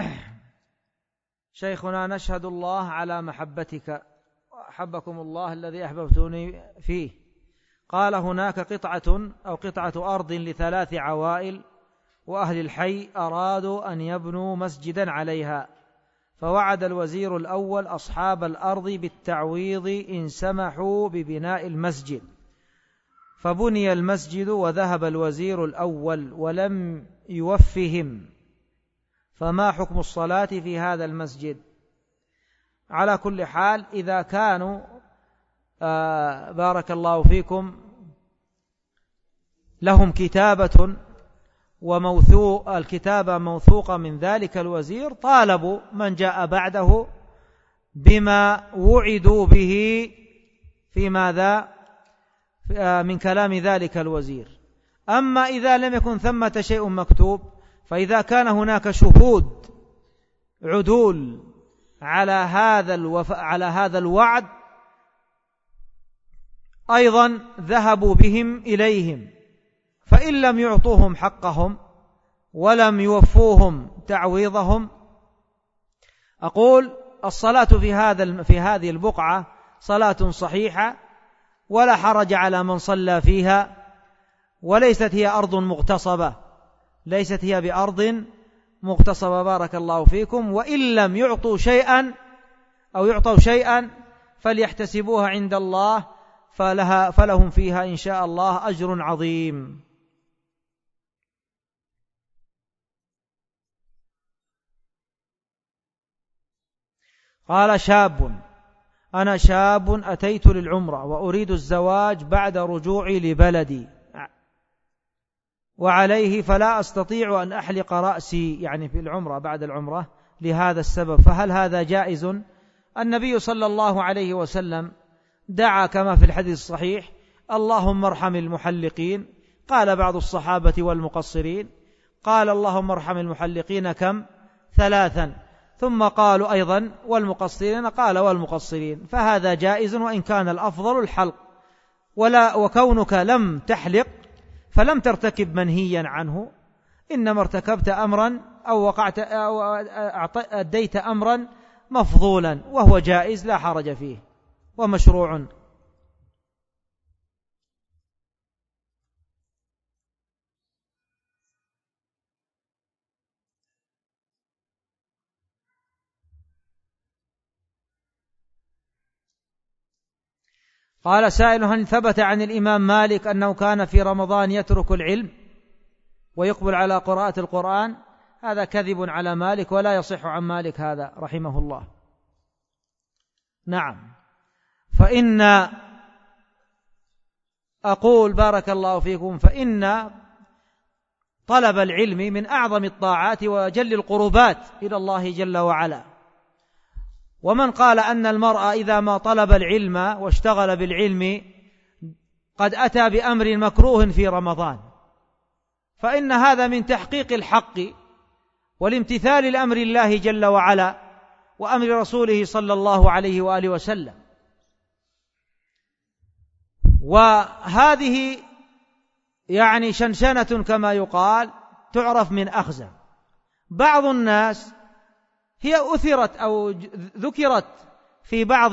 شيخنا نشهد الله على محبتك وأحبكم الله الذي أحببتني فيه. قال: هناك قطعة أو قطعة أرض لثلاث عوائل، وأهل الحي أرادوا أن يبنوا مسجدا عليها، فوعد الوزير الأول أصحاب الأرض بالتعويض إن سمحوا ببناء المسجد، فبني المسجد وذهب الوزير الأول ولم يوفهم، فما حكم الصلاة في هذا المسجد؟ على كل حال إذا كانوا آه بارك الله فيكم لهم كتابة وموثوق الكتابة موثوقة من ذلك الوزير، طالبوا من جاء بعده بما وعدوا به في ماذا آه من كلام ذلك الوزير. أما إذا لم يكن ثمة شيء مكتوب، فإذا كان هناك شهود عدول على هذا الوف... على هذا الوعد أيضا ذهبوا بهم إليهم، فإن لم يعطوهم حقهم ولم يوفوهم تعويضهم، أقول الصلاة في هذا في هذه البقعة صلاة صحيحة ولا حرج على من صلى فيها، وليست هي أرض مغتصبة، ليست هي بأرض مغتصبة بارك الله فيكم. وإن لم يعطوا شيئا أو يعطوا شيئا فليحتسبوها عند الله، فلها فلهم فيها إن شاء الله أجر عظيم. قال: شاب أنا شاب أتيت للعمرة وأريد الزواج بعد رجوعي لبلدي وعليه، فلا أستطيع أن أحلق رأسي يعني في العمرة بعد العمرة لهذا السبب، فهل هذا جائز؟ النبي صلى الله عليه وسلم دعا كما في الحديث الصحيح: اللهم ارحم المحلقين. قال بعض الصحابة: والمقصرين؟ قال: اللهم ارحم المحلقين كم؟ ثلاثا. ثم قالوا أيضا: والمقصرين؟ قال: والمقصرين. فهذا جائز، وإن كان الأفضل الحلق، ولا وكونك لم تحلق فلم ترتكب منهيا عنه، إنما ارتكبت أمرا أو وقعت أو أديت أمرا مفضولا، وهو جائز لا حرج فيه ومشروع. قال سائل: هل ثبت عن الإمام مالك أنه كان في رمضان يترك العلم ويقبل على قراءة القرآن؟ هذا كذب على مالك، ولا يصح عن مالك هذا رحمه الله. نعم. فإن أقول بارك الله فيكم فإن طلب العلم من أعظم الطاعات وجل القربات إلى الله جل وعلا. ومن قال أن المرء إذا ما طلب العلم واشتغل بالعلم قد أتى بأمر مكروه في رمضان، فإن هذا من تحقيق الحق والامتثال لأمر الله جل وعلا وأمر رسوله صلى الله عليه وآله وسلم. وهذه يعني شنشنة كما يقال تعرف من أخزة. بعض الناس هي أثرت أو ذكرت في بعض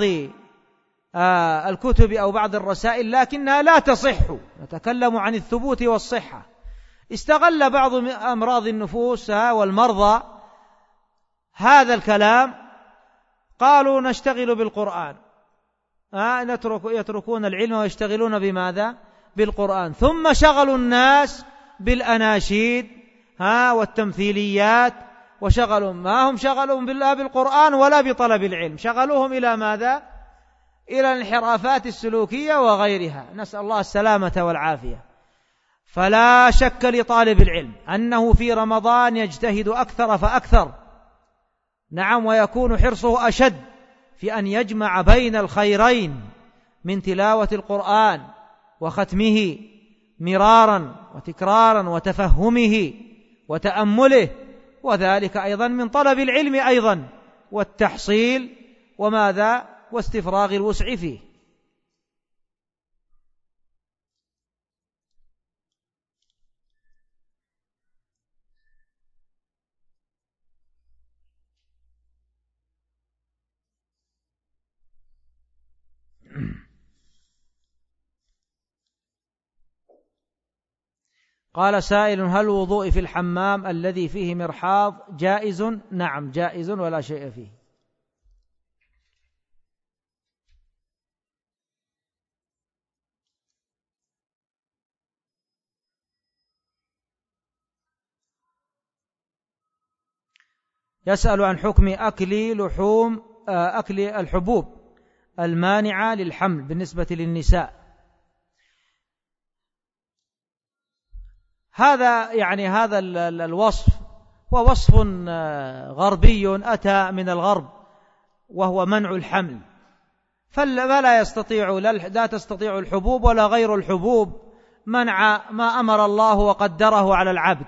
الكتب أو بعض الرسائل لكنها لا تصح، نتكلم عن الثبوت والصحة. استغل بعض أمراض النفوس والمرضى هذا الكلام، قالوا نشتغل بالقرآن، نترك يتركون العلم ويشتغلون بماذا؟ بالقرآن. ثم شغلوا الناس بالأناشيد ها والتمثيليات، وشغلوا ما هم شغلهم بالله بالقرآن ولا بطلب العلم، شغلوهم إلى ماذا؟ إلى الانحرافات السلوكية وغيرها، نسأل الله السلامة والعافية. فلا شك لطالب العلم أنه في رمضان يجتهد أكثر فأكثر، نعم، ويكون حرصه أشد في أن يجمع بين الخيرين من تلاوة القرآن وختمه مرارا وتكرارا وتفهمه وتأمله، وذلك أيضا من طلب العلم أيضا والتحصيل وماذا؟ واستفراغ الوسع فيه. قال سائل: هل الوضوء في الحمام الذي فيه مرحاض جائز؟ نعم جائز ولا شيء فيه. يسأل عن حكم أكل لحوم أكل الحبوب المانعة للحمل بالنسبة للنساء. هذا يعني هذا الوصف هو وصف غربي أتى من الغرب، وهو منع الحمل، فلا يستطيع لا تستطيع الحبوب ولا غير الحبوب منع ما أمر الله وقدره على العبد.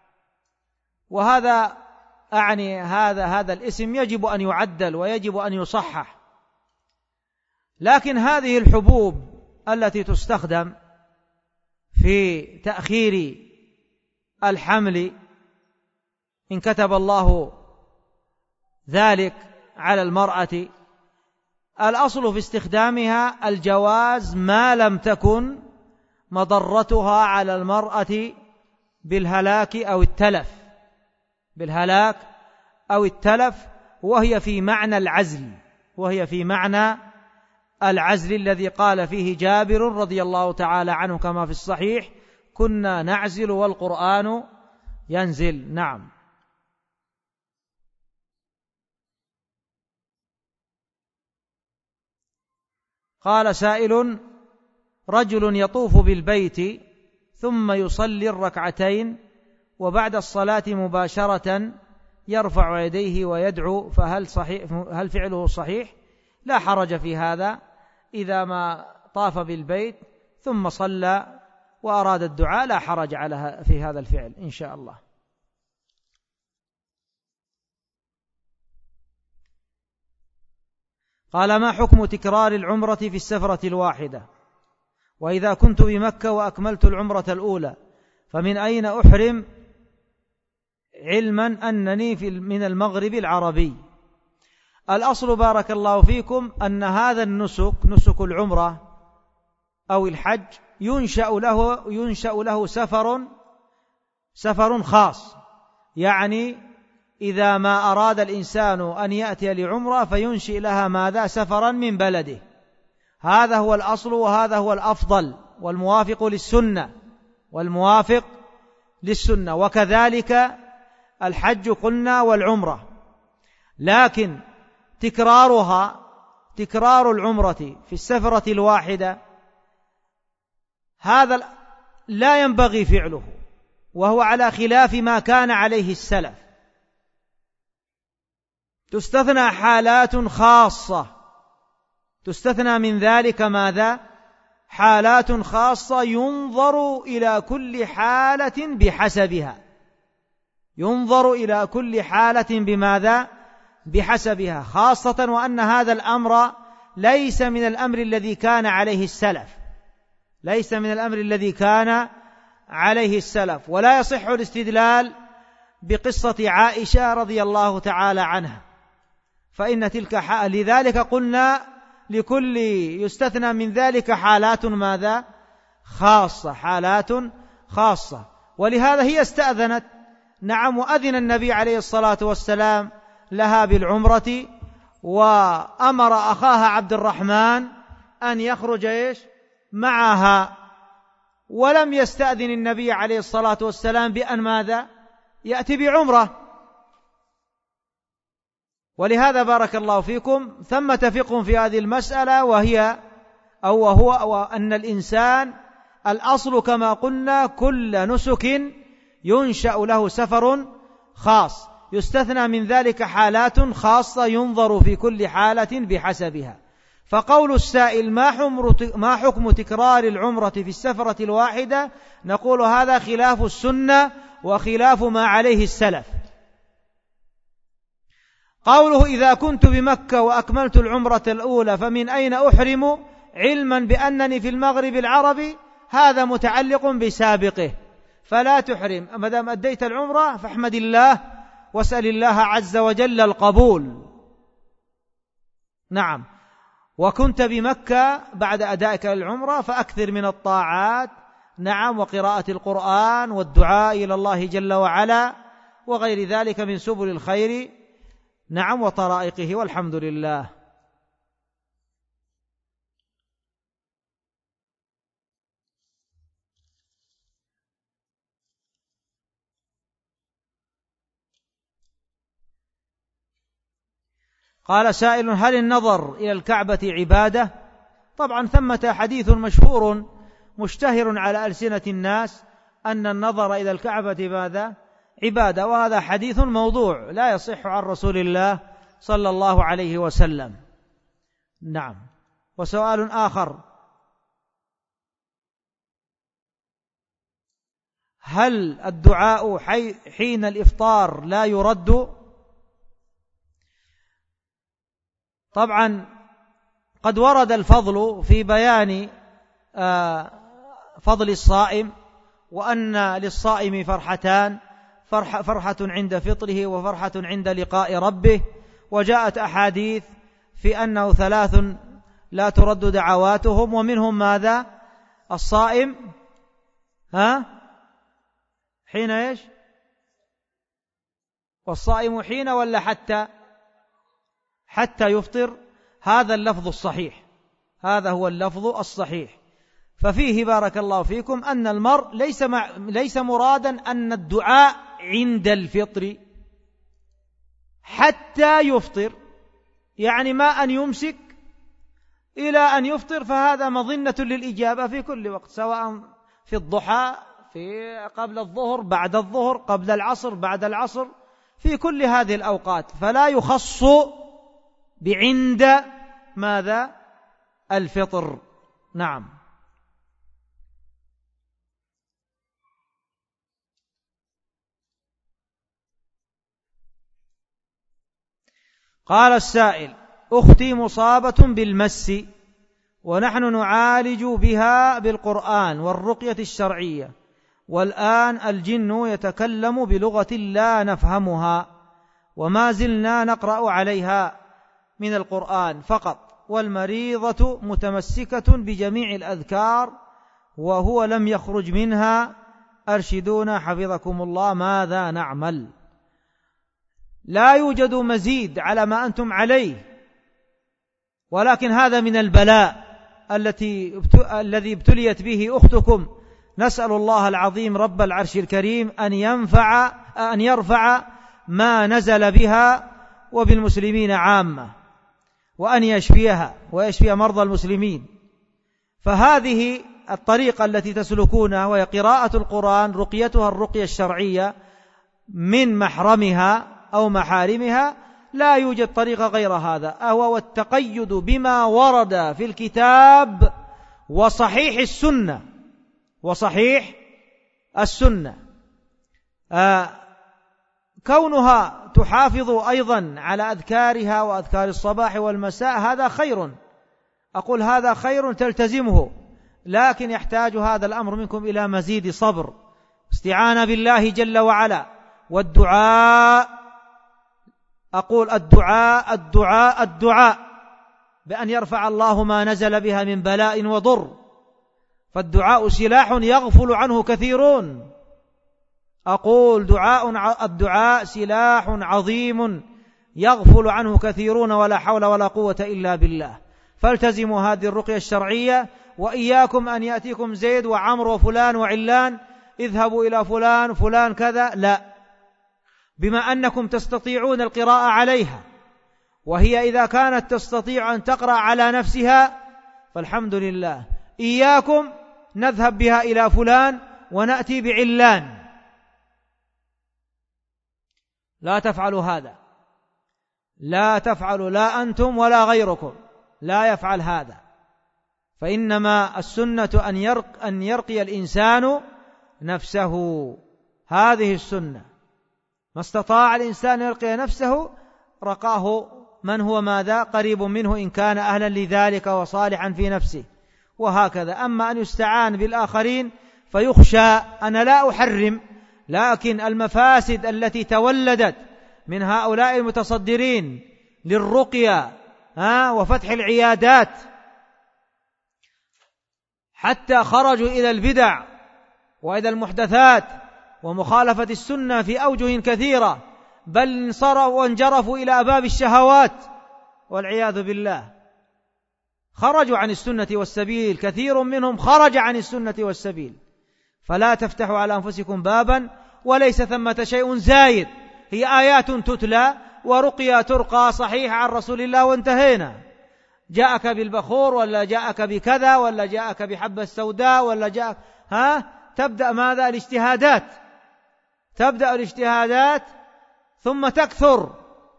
وهذا أعني هذا هذا الاسم يجب أن يعدل ويجب أن يصحح. لكن هذه الحبوب التي تستخدم في تأخير الحمل إن كتب الله ذلك على المرأة، الأصل في استخدامها الجواز ما لم تكن مضرتها على المرأة بالهلاك أو التلف بالهلاك أو التلف وهي في معنى العزل وهي في معنى العزل الذي قال فيه جابر رضي الله تعالى عنه كما في الصحيح: كنا نعزل والقرآن ينزل. نعم. قال سائل: رجل يطوف بالبيت ثم يصلي الركعتين وبعد الصلاة مباشرة يرفع يديه ويدعو، فهل صحيح هل فعله صحيح؟ لا حرج في هذا إذا ما طاف بالبيت ثم صلى وأراد الدعاء، لا حرج على في هذا الفعل إن شاء الله. قال: ما حكم تكرار العمرة في السفرة الواحدة؟ وإذا كنت بمكة وأكملت العمرة الأولى فمن أين أحرم، علما أنني في من المغرب العربي؟ الأصل بارك الله فيكم أن هذا النسك نسك العمرة أو الحج ينشأ له ينشأ له سفر سفر خاص، يعني إذا ما أراد الإنسان أن يأتي لعمرة فينشئ لها ماذا؟ سفرا من بلده، هذا هو الأصل وهذا هو الأفضل والموافق للسنة والموافق للسنة. وكذلك الحج قلنا والعمرة، لكن تكرارها تكرار العمرة في السفرة الواحدة هذا لا ينبغي فعله، وهو على خلاف ما كان عليه السلف. تستثنى حالات خاصة، تستثنى من ذلك ماذا؟ حالات خاصة ينظر إلى كل حالة بحسبها، ينظر إلى كل حالة بماذا؟ بحسبها، خاصة وأن هذا الأمر ليس من الأمر الذي كان عليه السلف، ليس من الأمر الذي كان عليه السلف. ولا يصح الاستدلال بقصة عائشة رضي الله تعالى عنها، فإن تلك حال، لذلك قلنا لكل يستثنى من ذلك حالات ماذا؟ خاصة، حالات خاصة. ولهذا هي استأذنت، نعم، وأذن النبي عليه الصلاة والسلام لها بالعمرة، وأمر أخاها عبد الرحمن أن يخرج إيش؟ معها، ولم يستأذن النبي عليه الصلاة والسلام بأن ماذا؟ يأتي بعمرة. ولهذا بارك الله فيكم ثمة فقه في هذه المسألة، وهي أو وهو أو أن الإنسان الأصل كما قلنا كل نسك ينشأ له سفر خاص، يستثنى من ذلك حالات خاصة ينظر في كل حالة بحسبها. فقول السائل ما حكم تكرار العمرة في السفرة الواحدة؟ نقول هذا خلاف السنة وخلاف ما عليه السلف. قوله إذا كنت بمكة وأكملت العمرة الأولى فمن أين أحرم؟ علما بأنني في المغرب العربي، هذا متعلق بسابقه، فلا تحرم ما دام أديت العمرة، فاحمد الله واسأل الله عز وجل القبول. نعم. وكنت بمكة بعد أدائك العمرة فأكثر من الطاعات، نعم، وقراءة القرآن والدعاء إلى الله جل وعلا وغير ذلك من سبل الخير، نعم، وطرائقه، والحمد لله. قال سائل هل النظر إلى الكعبة عبادة؟ طبعا ثمة حديث مشهور مشتهر على ألسنة الناس أن النظر إلى الكعبة ماذا؟ عبادة، وهذا حديث موضوع لا يصح عن رسول الله صلى الله عليه وسلم. نعم. وسؤال آخر، هل الدعاء حين الإفطار لا يرد؟ طبعا قد ورد الفضل في بيان فضل الصائم، وأن للصائم فرحتان، فرحة, فرحة عند فطره وفرحة عند لقاء ربه، وجاءت أحاديث في أنه ثلاث لا ترد دعواتهم، ومنهم ماذا؟ الصائم ها حين إيش؟ والصائم حين ولا حتى حتى يفطر؟ هذا اللفظ الصحيح، هذا هو اللفظ الصحيح. ففيه بارك الله فيكم أن المرء ليس مع ليس مرادا أن الدعاء عند الفطر حتى يفطر، يعني ما أن يمسك إلى أن يفطر، فهذا مظنة للإجابة في كل وقت، سواء في الضحى، في قبل الظهر، بعد الظهر، قبل العصر، بعد العصر، في كل هذه الأوقات، فلا يخص بعند ماذا؟ الفطر. نعم. قال السائل أختي مصابة بالمس، ونحن نعالج بها بالقرآن والرقية الشرعية، والآن الجن يتكلم بلغة لا نفهمها، وما زلنا نقرأ عليها من القرآن فقط، والمريضة متمسكة بجميع الأذكار وهو لم يخرج منها، أرشدونا حفظكم الله، ماذا نعمل؟ لا يوجد مزيد على ما أنتم عليه، ولكن هذا من البلاء، التي الذي ابتليت به أختكم، نسأل الله العظيم رب العرش الكريم أن ينفع أن يرفع ما نزل بها وبالمسلمين عامة، وأن يشفيها ويشفي مرضى المسلمين. فهذه الطريقة التي تسلكونها وهي قراءة القرآن، رقيتها الرقية الشرعية من محرمها أو محارمها، لا يوجد طريقة غير هذا، أهو والتقيد بما ورد في الكتاب وصحيح السنة وصحيح السنة. آه كونها تحافظ أيضا على أذكارها وأذكار الصباح والمساء هذا خير، أقول هذا خير تلتزمه، لكن يحتاج هذا الأمر منكم إلى مزيد صبر، استعانة بالله جل وعلا، والدعاء، أقول الدعاء الدعاء الدعاء بأن يرفع الله ما نزل بها من بلاء وضر، فالدعاء سلاح يغفل عنه كثيرون. أقول دعاء الدعاء سلاح عظيم يغفل عنه كثيرون، ولا حول ولا قوة إلا بالله. فالتزموا هذه الرقية الشرعية، وإياكم أن يأتيكم زيد وعمر وفلان وعلان اذهبوا إلى فلان فلان كذا، لا، بما أنكم تستطيعون القراءة عليها، وهي إذا كانت تستطيع أن تقرأ على نفسها فالحمد لله. إياكم نذهب بها إلى فلان ونأتي بعلان، لا تفعلوا هذا، لا تفعلوا، لا أنتم ولا غيركم لا يفعل هذا، فإنما السنة أن يرق أن يرقي الإنسان نفسه، هذه السنة. ما استطاع الإنسان يرقي نفسه رقاه من هو ماذا قريب منه إن كان أهلا لذلك وصالحا في نفسه، وهكذا. أما أن يستعان بالآخرين فيخشى، أنا لا أحرم، لكن المفاسد التي تولدت من هؤلاء المتصدرين للرقية ها وفتح العيادات حتى خرجوا إلى البدع وإلى المحدثات ومخالفة السنة في أوجه كثيرة، بل انصرفوا وانجرفوا إلى أبواب الشهوات والعياذ بالله، خرجوا عن السنة والسبيل، كثير منهم خرج عن السنة والسبيل. فلا تفتحوا على أنفسكم بابا وليس ثمة شيء زايد، هي آيات تتلى ورقية ترقى صحيح عن رسول الله وانتهينا. جاءك بالبخور ولا جاءك بكذا ولا جاءك بحبة السوداء ولا جاءك ها تبدأ ماذا الاجتهادات، تبدأ الاجتهادات ثم تكثر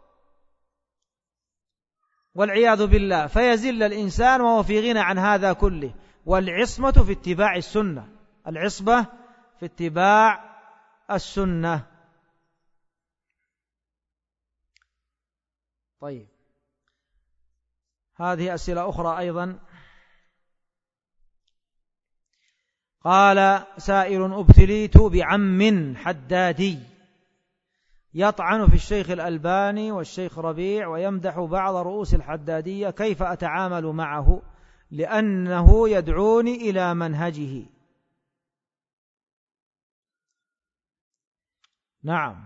والعياذ بالله، فيزل الإنسان وهو في غنى عن هذا كله. والعصمة في اتباع السنة، العصمة في اتباع السنة. طيب، هذه أسئلة أخرى أيضا. قال سائل: ابتليت بعم حدادي يطعن في الشيخ الألباني والشيخ ربيع ويمدح بعض رؤوس الحدادية، كيف أتعامل معه لأنه يدعوني إلى منهجه؟ نعم،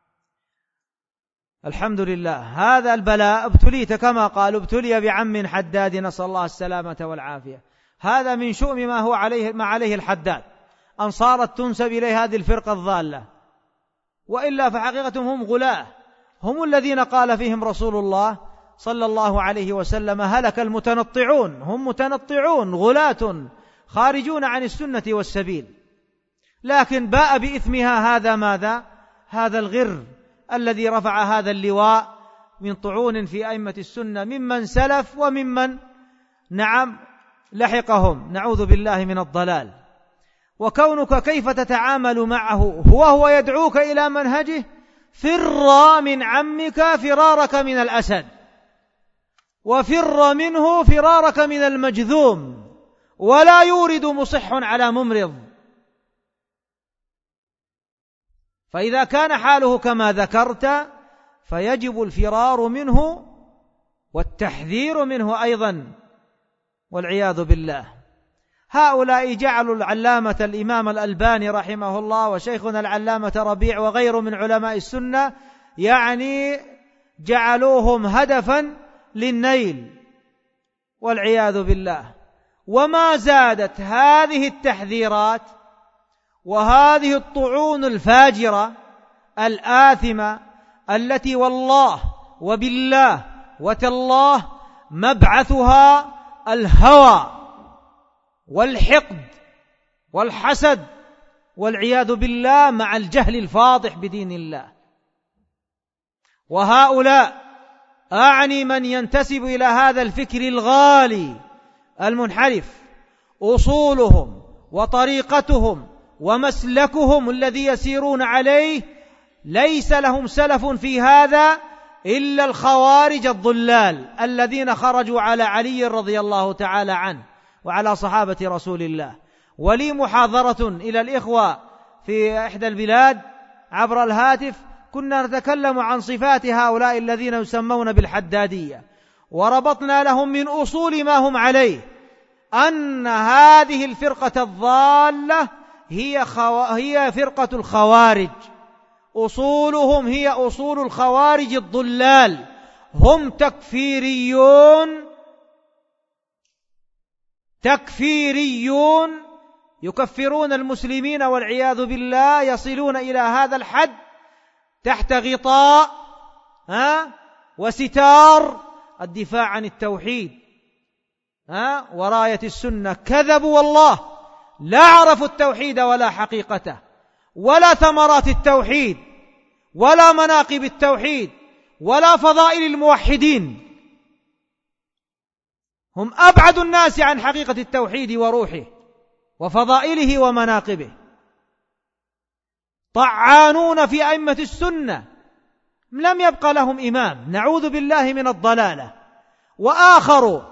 الحمد لله، هذا البلاء ابتليت كما قال ابتلي بعم حداد، نسأل الله السلامة والعافية. هذا من شؤم ما هو عليه ما عليه الحداد، أن صارت تنسب إليه هذه الفرقة الضالة، وإلا فحقيقتهم هم غلاة، هم الذين قال فيهم رسول الله صلى الله عليه وسلم: هلك المتنطعون. هم متنطعون غلاة خارجون عن السنة والسبيل، لكن باء بإثمها هذا ماذا؟ هذا الغر الذي رفع هذا اللواء من طعون في أئمة السنة ممن سلف وممن نعم لحقهم، نعوذ بالله من الضلال. وكونك كيف تتعامل معه هو هو يدعوك إلى منهجه، فر من عمك فرارك من الأسد، وفر منه فرارك من المجذوم، ولا يورد مصح على ممرض. فإذا كان حاله كما ذكرت فيجب الفرار منه والتحذير منه أيضا، والعياذ بالله. هؤلاء جعلوا العلامة الإمام الألباني رحمه الله وشيخنا العلامة ربيع وغيره من علماء السنة يعني جعلوهم هدفا للنيل والعياذ بالله، وما زادت هذه التحذيرات وهذه الطعون الفاجرة الآثمة التي والله وبالله وتالله مبعثها الهوى والحقد والحسد والعياذ بالله مع الجهل الفاضح بدين الله. وهؤلاء أعني من ينتسب إلى هذا الفكر الغالي المنحرف أصولهم وطريقتهم ومسلكهم الذي يسيرون عليه ليس لهم سلف في هذا إلا الخوارج الضلال الذين خرجوا على علي رضي الله تعالى عنه وعلى صحابة رسول الله. ولي محاضرة إلى الإخوة في إحدى البلاد عبر الهاتف، كنا نتكلم عن صفات هؤلاء الذين يسمون بالحدادية، وربطنا لهم من أصول ما هم عليه أن هذه الفرقة الضالة هي, خو... هي فرقة الخوارج، أصولهم هي أصول الخوارج الضلال، هم تكفيريون تكفيريون يكفرون المسلمين والعياذ بالله، يصلون إلى هذا الحد تحت غطاء ها وستار الدفاع عن التوحيد ها وراية السنة. كذبوا والله، لا عرفوا التوحيد ولا حقيقته ولا ثمرات التوحيد ولا مناقب التوحيد ولا فضائل الموحدين. هم أبعد الناس عن حقيقة التوحيد وروحه وفضائله ومناقبه. طعانون في أئمة السنة، لم يبق لهم إمام، نعوذ بالله من الضلالة. وآخر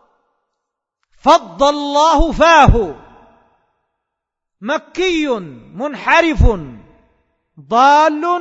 فض الله فاه، مكي منحرف ضال،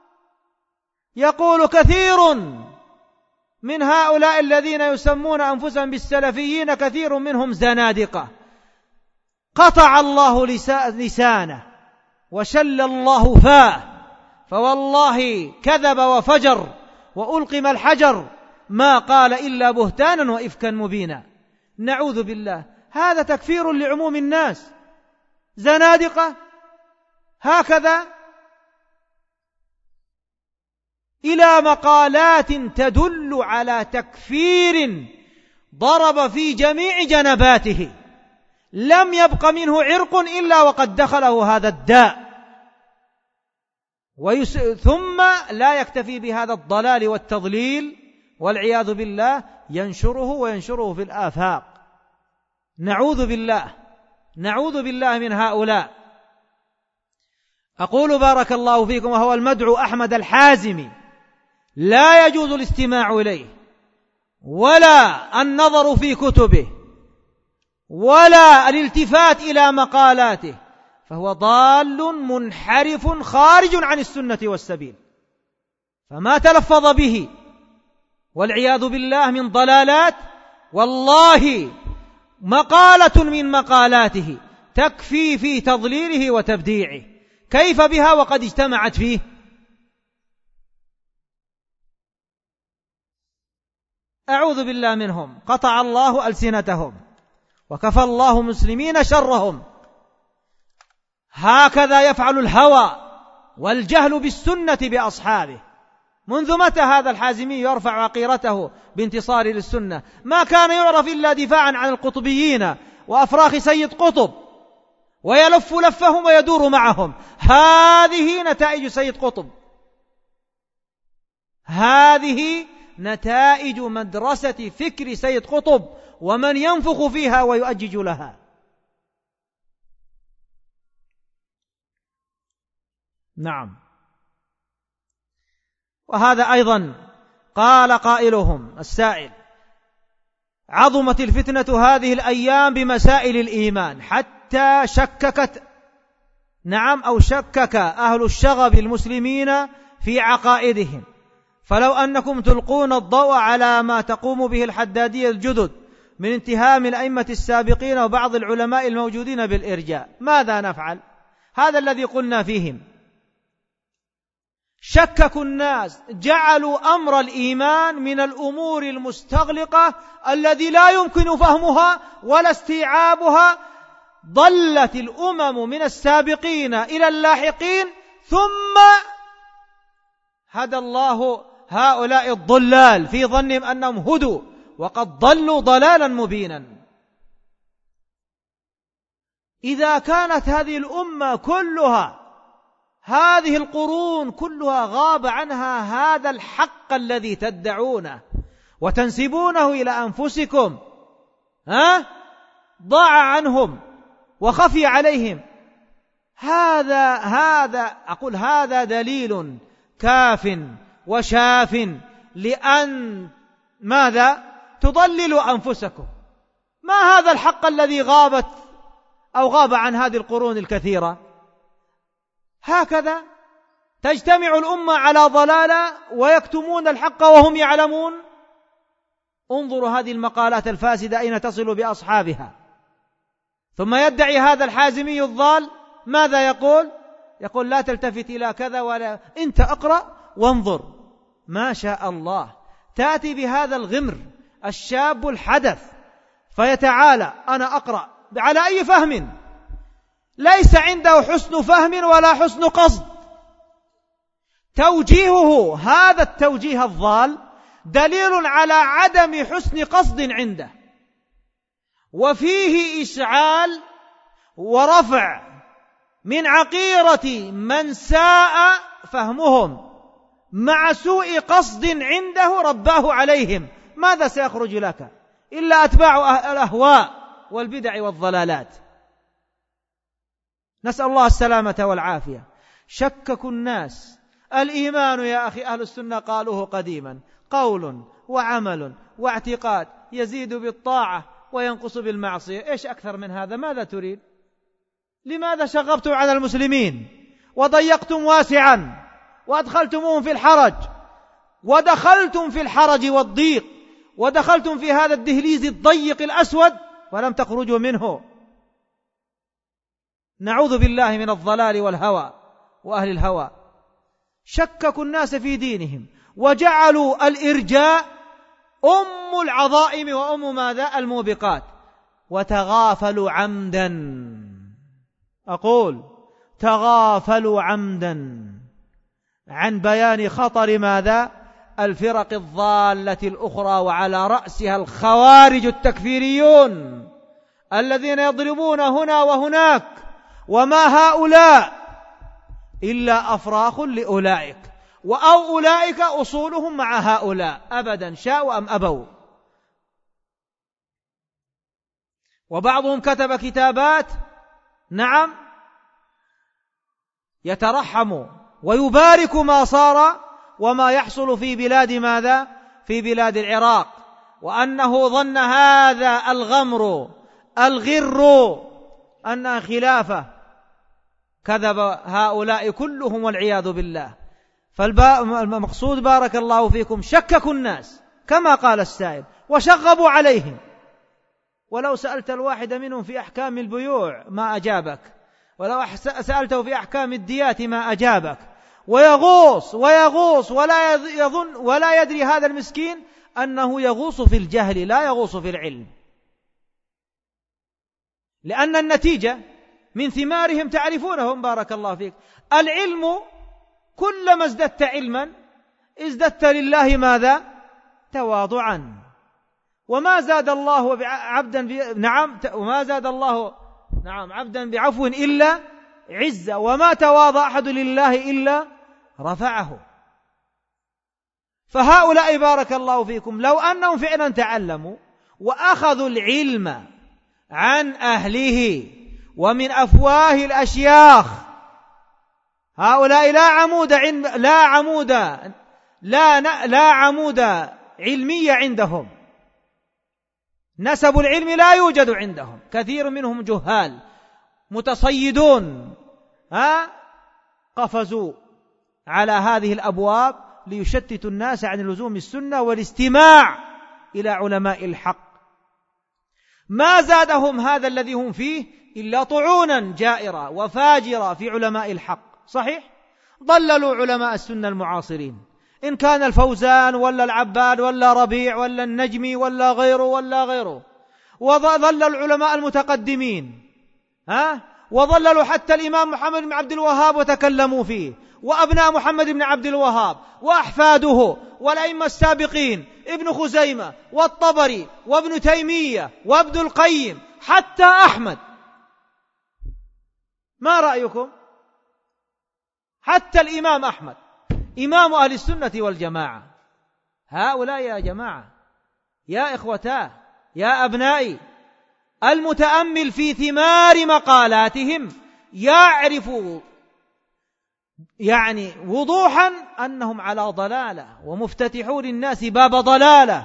يقول كثير من هؤلاء الذين يسمون أنفسهم بالسلفيين كثير منهم زنادقة، قطع الله لسانه وشل الله فاه، فوالله كذب وفجر وألقم الحجر، ما قال إلا بهتانا وإفكا مبينا. نعوذ بالله، هذا تكفير لعموم الناس، زنادقة هكذا، إلى مقالات تدل على تكفير ضرب في جميع جنباته، لم يبق منه عرق إلا وقد دخله هذا الداء. ويس... ثم لا يكتفي بهذا الضلال والتضليل والعياذ بالله، ينشره وينشره في الآفاق. نعوذ بالله نعوذ بالله من هؤلاء. أقول بارك الله فيكم، وهو المدعو أحمد الحازمي لا يجوز الاستماع إليه ولا النظر في كتبه ولا الالتفات إلى مقالاته، فهو ضال منحرف خارج عن السنة والسبيل. فما تلفظ به والعياذ بالله من ضلالات، والله مقالة من مقالاته تكفي في تضليله وتبديعه، كيف بها وقد اجتمعت فيه؟ أعوذ بالله منهم، قطع الله ألسنتهم وكفى الله المسلمين شرهم. هكذا يفعل الهوى والجهل بالسنة بأصحابه. منذ متى هذا الحازمي يرفع عقيرته بانتصار للسنة؟ ما كان يعرف إلا دفاعا عن القطبيين وأفراخ سيد قطب، ويلف لفهم ويدور معهم. هذه نتائج سيد قطب، هذه نتائج مدرسة فكر سيد قطب ومن ينفخ فيها ويؤجج لها. نعم. وهذا أيضا قال قائلهم السائل: عظمت الفتنة هذه الأيام بمسائل الإيمان حتى شككت نعم أو شكك أهل الشغب المسلمين في عقائدهم، فلو أنكم تلقون الضوء على ما تقوم به الحدادية الجدد من انتهام الأئمة السابقين وبعض العلماء الموجودين بالإرجاء، ماذا نفعل؟ هذا الذي قلنا فيهم. شككوا الناس، جعلوا أمر الإيمان من الأمور المستغلقة الذي لا يمكن فهمها ولا استيعابها. ضلت الأمم من السابقين إلى اللاحقين، ثم هدى الله هؤلاء الضلال في ظنهم أنهم هدوا وقد ضلوا ضلالا مبينا. إذا كانت هذه الأمة كلها، هذه القرون كلها، غاب عنها هذا الحق الذي تدعونه وتنسبونه إلى أنفسكم، ها؟ ضاع عنهم وخفي عليهم، هذا هذا أقول هذا دليل كاف وشاف لأن ماذا؟ تضللوا أنفسكم. ما هذا الحق الذي غابت أو غاب عن هذه القرون الكثيرة؟ هكذا تجتمع الأمة على ضلالة ويكتمون الحق وهم يعلمون. انظروا هذه المقالات الفاسدة أين تصل بأصحابها. ثم يدعي هذا الحازمي الضال ماذا يقول؟ يقول لا تلتفت إلى كذا ولا، أنت أقرأ وانظر. ما شاء الله تأتي بهذا الغمر الشاب الحدث فيتعالى أنا أقرأ على أي فهم؟ ليس عنده حسن فهم ولا حسن قصد. توجيهه هذا التوجيه الضال دليل على عدم حسن قصد عنده، وفيه إشعال ورفع من عقيرة من ساء فهمهم مع سوء قصد عنده رباه عليهم. ماذا سيخرج لك إلا أتباع الأهواء والبدع والضلالات؟ نسأل الله السلامة والعافية. شككوا الناس. الإيمان يا أخي أهل السنة قالوه قديما قول وعمل واعتقاد، يزيد بالطاعة وينقص بالمعصية. إيش أكثر من هذا؟ ماذا تريد؟ لماذا شغبتم على المسلمين وضيقتم واسعا وأدخلتموهم في الحرج، ودخلتم في الحرج والضيق، ودخلتم في هذا الدهليز الضيق الأسود ولم تخرجوا منه؟ نعوذ بالله من الضلال والهوى وأهل الهوى. شككوا الناس في دينهم وجعلوا الإرجاء أم العظائم وأم ماذا؟ الموبقات، وتغافلوا عمدا. أقول تغافلوا عمدا عن بيان خطر ماذا؟ الفرق الضالة الأخرى، وعلى رأسها الخوارج التكفيريون الذين يضربون هنا وهناك، وما هؤلاء إلا أفراخ لأولئك، وأو أولئك أصولهم مع هؤلاء أبدا شاءوا أم أبوا. وبعضهم كتب كتابات نعم يترحم ويبارك ما صار وما يحصل في بلاد ماذا؟ في بلاد العراق، وأنه ظن هذا الغمر الغر أنها خلافة. كذب هؤلاء كلهم والعياذ بالله. فالمقصود بارك الله فيكم شككوا الناس كما قال السائل وشغبوا عليهم. ولو سألت الواحد منهم في أحكام البيوع ما أجابك، ولو سألته في أحكام الديات ما أجابك، ويغوص ويغوص ولا يظن ولا يدري هذا المسكين أنه يغوص في الجهل لا يغوص في العلم، لأن النتيجة من ثمارهم تعرفونهم بارك الله فيك. العلم كلما ازددت علما ازددت لله ماذا؟ تواضعا. وما زاد الله عبدا نعم وما زاد الله نعم عبدا بعفو إلا عزة، وما تواضع أحد لله إلا رفعه. فهؤلاء بارك الله فيكم لو أنهم فعلا تعلموا وأخذوا العلم عن أهله ومن أفواه الأشياخ، هؤلاء لا عمود عند لا عمود لا لا عمود علمية عندهم، نسب العلم لا يوجد عندهم، كثير منهم جهال متصيدون، ها قفزوا على هذه الأبواب ليشتتوا الناس عن لزوم السنة والاستماع إلى علماء الحق. ما زادهم هذا الذي هم فيه إلا طعونا جائرة وفاجرة في علماء الحق. صحيح ضللوا علماء السنة المعاصرين، إن كان الفوزان ولا العباد ولا ربيع ولا النجمي ولا غيره ولا غيره، وضللوا العلماء المتقدمين، ها وضللوا حتى الإمام محمد بن عبد الوهاب وتكلموا فيه، وأبناء محمد بن عبد الوهاب وأحفاده والأئمة السابقين، ابن خزيمة والطبري وابن تيمية وابن القيم حتى أحمد. ما رأيكم؟ حتى الإمام أحمد إمام أهل السنة والجماعة. هؤلاء يا جماعة، يا إخوتاه، يا أبنائي، المتأمل في ثمار مقالاتهم يعرف يعني وضوحا أنهم على ضلالة ومفتتحون للناس باب ضلالة.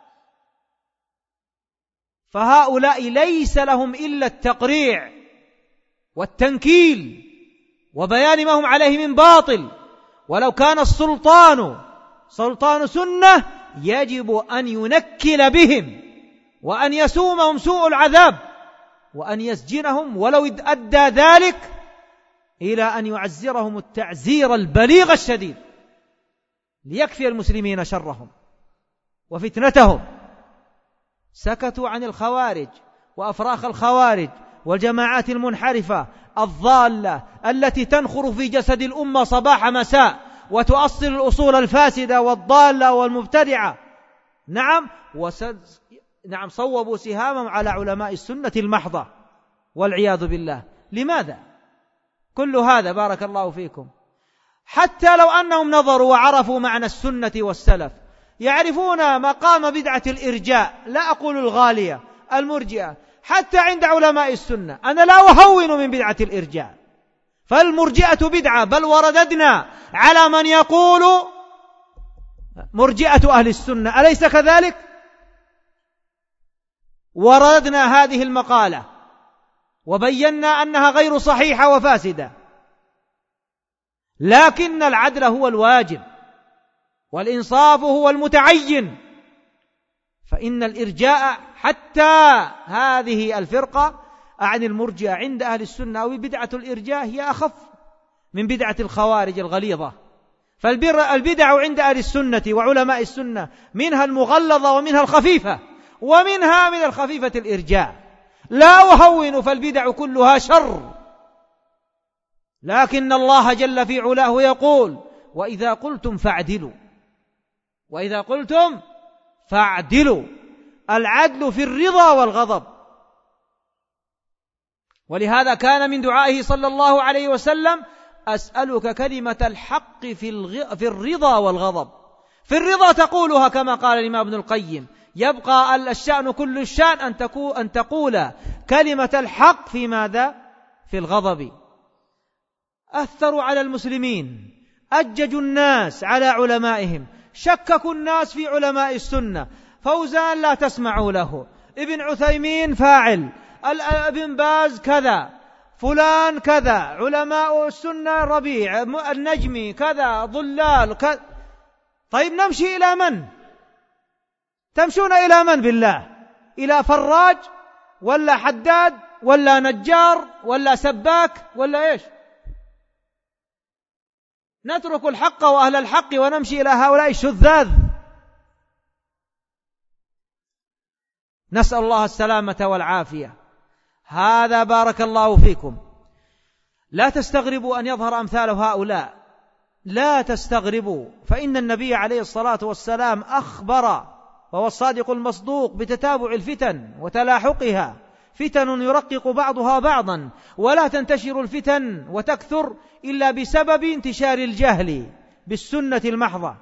فهؤلاء ليس لهم إلا التقريع والتنكيل وبيان ما هم عليه من باطل. ولو كان السلطان سلطان سنة يجب أن ينكل بهم وأن يسومهم سوء العذاب وأن يسجنهم، ولو أدى ذلك إلى أن يعزرهم التعزير البليغ الشديد ليكفي المسلمين شرهم وفتنتهم. سكتوا عن الخوارج وأفراخ الخوارج والجماعات المنحرفة الضالة التي تنخر في جسد الأمة صباح مساء وتؤصل الأصول الفاسدة والضالة والمبتدعة. نعم وسد نعم صوبوا سهامهم على علماء السنة المحضة والعياذ بالله. لماذا كل هذا؟ بارك الله فيكم. حتى لو أنهم نظروا وعرفوا معنى السنة والسلف، يعرفون مقام بدعة الإرجاء، لا أقول الغالية، المرجئة، حتى عند علماء السنة. أنا لا أهون من بدعة الإرجاء، فالمرجئة بدعة، بل ورددنا على من يقول مرجئة أهل السنة، أليس كذلك؟ ورددنا هذه المقالة وبينا أنها غير صحيحة وفاسدة، لكن العدل هو الواجب والإنصاف هو المتعين. فإن الإرجاء حتى هذه الفرقة عن المرجئة عند أهل السنة أو بدعة الإرجاء هي أخف من بدعة الخوارج الغليظة. فالبدع عند أهل السنة وعلماء السنة منها المغلظة ومنها الخفيفة، ومنها من الخفيفة الإرجاء. لا أهون، فالبدع كلها شر، لكن الله جل في علاه يقول: وإذا قلتم فاعدلوا، وإذا قلتم فاعدلوا. العدل في الرضا والغضب. ولهذا كان من دعائه صلى الله عليه وسلم: أسألك كلمة الحق في, الغ... في الرضا والغضب. في الرضا تقولها كما قال الإمام ابن القيم: يبقى الشأن كل الشأن أن, تكو... أن تقول كلمة الحق في ماذا؟ في الغضب. أثروا على المسلمين، أججوا الناس على علمائهم، شككوا الناس في علماء السنة. فوزان لا تسمعوا له، ابن عثيمين فاعل، ابن باز كذا، فلان كذا، علماء السنة ربيع، النجمي كذا، ضلال كذا. طيب نمشي إلى من؟ تمشون إلى من بالله؟ إلى فراج ولا حداد ولا نجار ولا سباك ولا إيش؟ نترك الحق وأهل الحق ونمشي إلى هؤلاء الشذاذ. نسأل الله السلامة والعافية. هذا بارك الله فيكم. لا تستغربوا أن يظهر أمثال هؤلاء، لا تستغربوا، فإن النبي عليه الصلاة والسلام أخبر وهو الصادق المصدوق بتتابع الفتن وتلاحقها، فتن يرقق بعضها بعضا، ولا تنتشر الفتن وتكثر إلا بسبب انتشار الجهل بالسنة المحضة.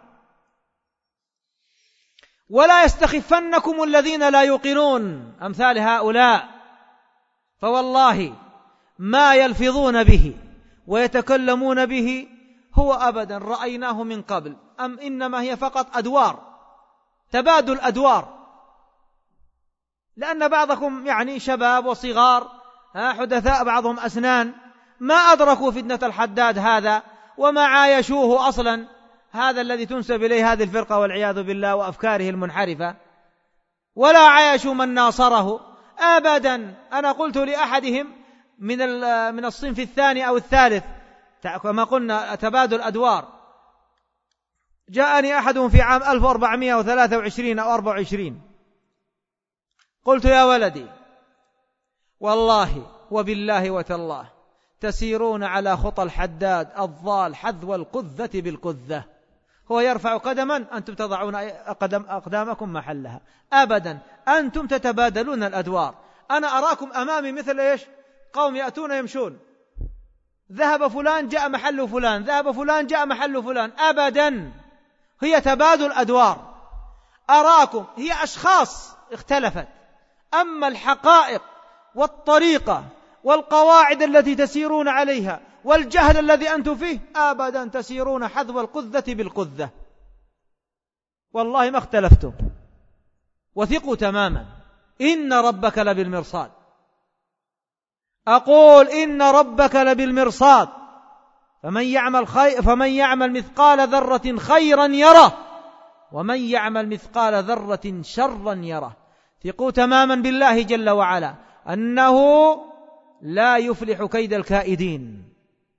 ولا يستخفنكم الذين لا يوقنون أمثال هؤلاء، فوالله ما يلفظون به ويتكلمون به هو أبدا رأيناه من قبل، أم إنما هي فقط أدوار، تبادل أدوار. لأن بعضكم يعني شباب وصغار حدثاء، بعضهم أسنان، ما أدركوا فتنة الحداد هذا وما عايشوه أصلا، هذا الذي تنسب إليه هذه الفرقة والعياذ بالله وأفكاره المنحرفة، ولا عايشوا من ناصره أبدا. أنا قلت لأحدهم من من الصنف الثاني أو الثالث: كما قلنا تبادل أدوار. جاءني أحدهم في عام ألف وأربعمائة وثلاثة وعشرين أو أربعة وعشرين، قلت يا ولدي والله وبالله وتالله تسيرون على خطى الحداد الضال حذو القذة بالقذة، هو يرفع قدما أنتم تضعون أقدم أقدامكم محلها، أبدا أنتم تتبادلون الأدوار. أنا أراكم أمامي مثل إيش؟ قوم يأتون يمشون، ذهب فلان جاء محل فلان، ذهب فلان جاء محل فلان، أبدا هي تبادل أدوار. أراكم هي أشخاص اختلفت، أما الحقائق والطريقة والقواعد التي تسيرون عليها والجهل الذي أنتم فيه أبدا تسيرون حذو القذة بالقذة، والله ما اختلفتم. وثقوا تماما إن ربك لبالمرصاد، أقول إن ربك لبالمرصاد، فمن يعمل خير فمن يعمل مثقال ذرة خيرا يره ومن يعمل مثقال ذرة شرا يره. ثقوا تماما بالله جل وعلا أنه لا يفلح كيد الكائدين.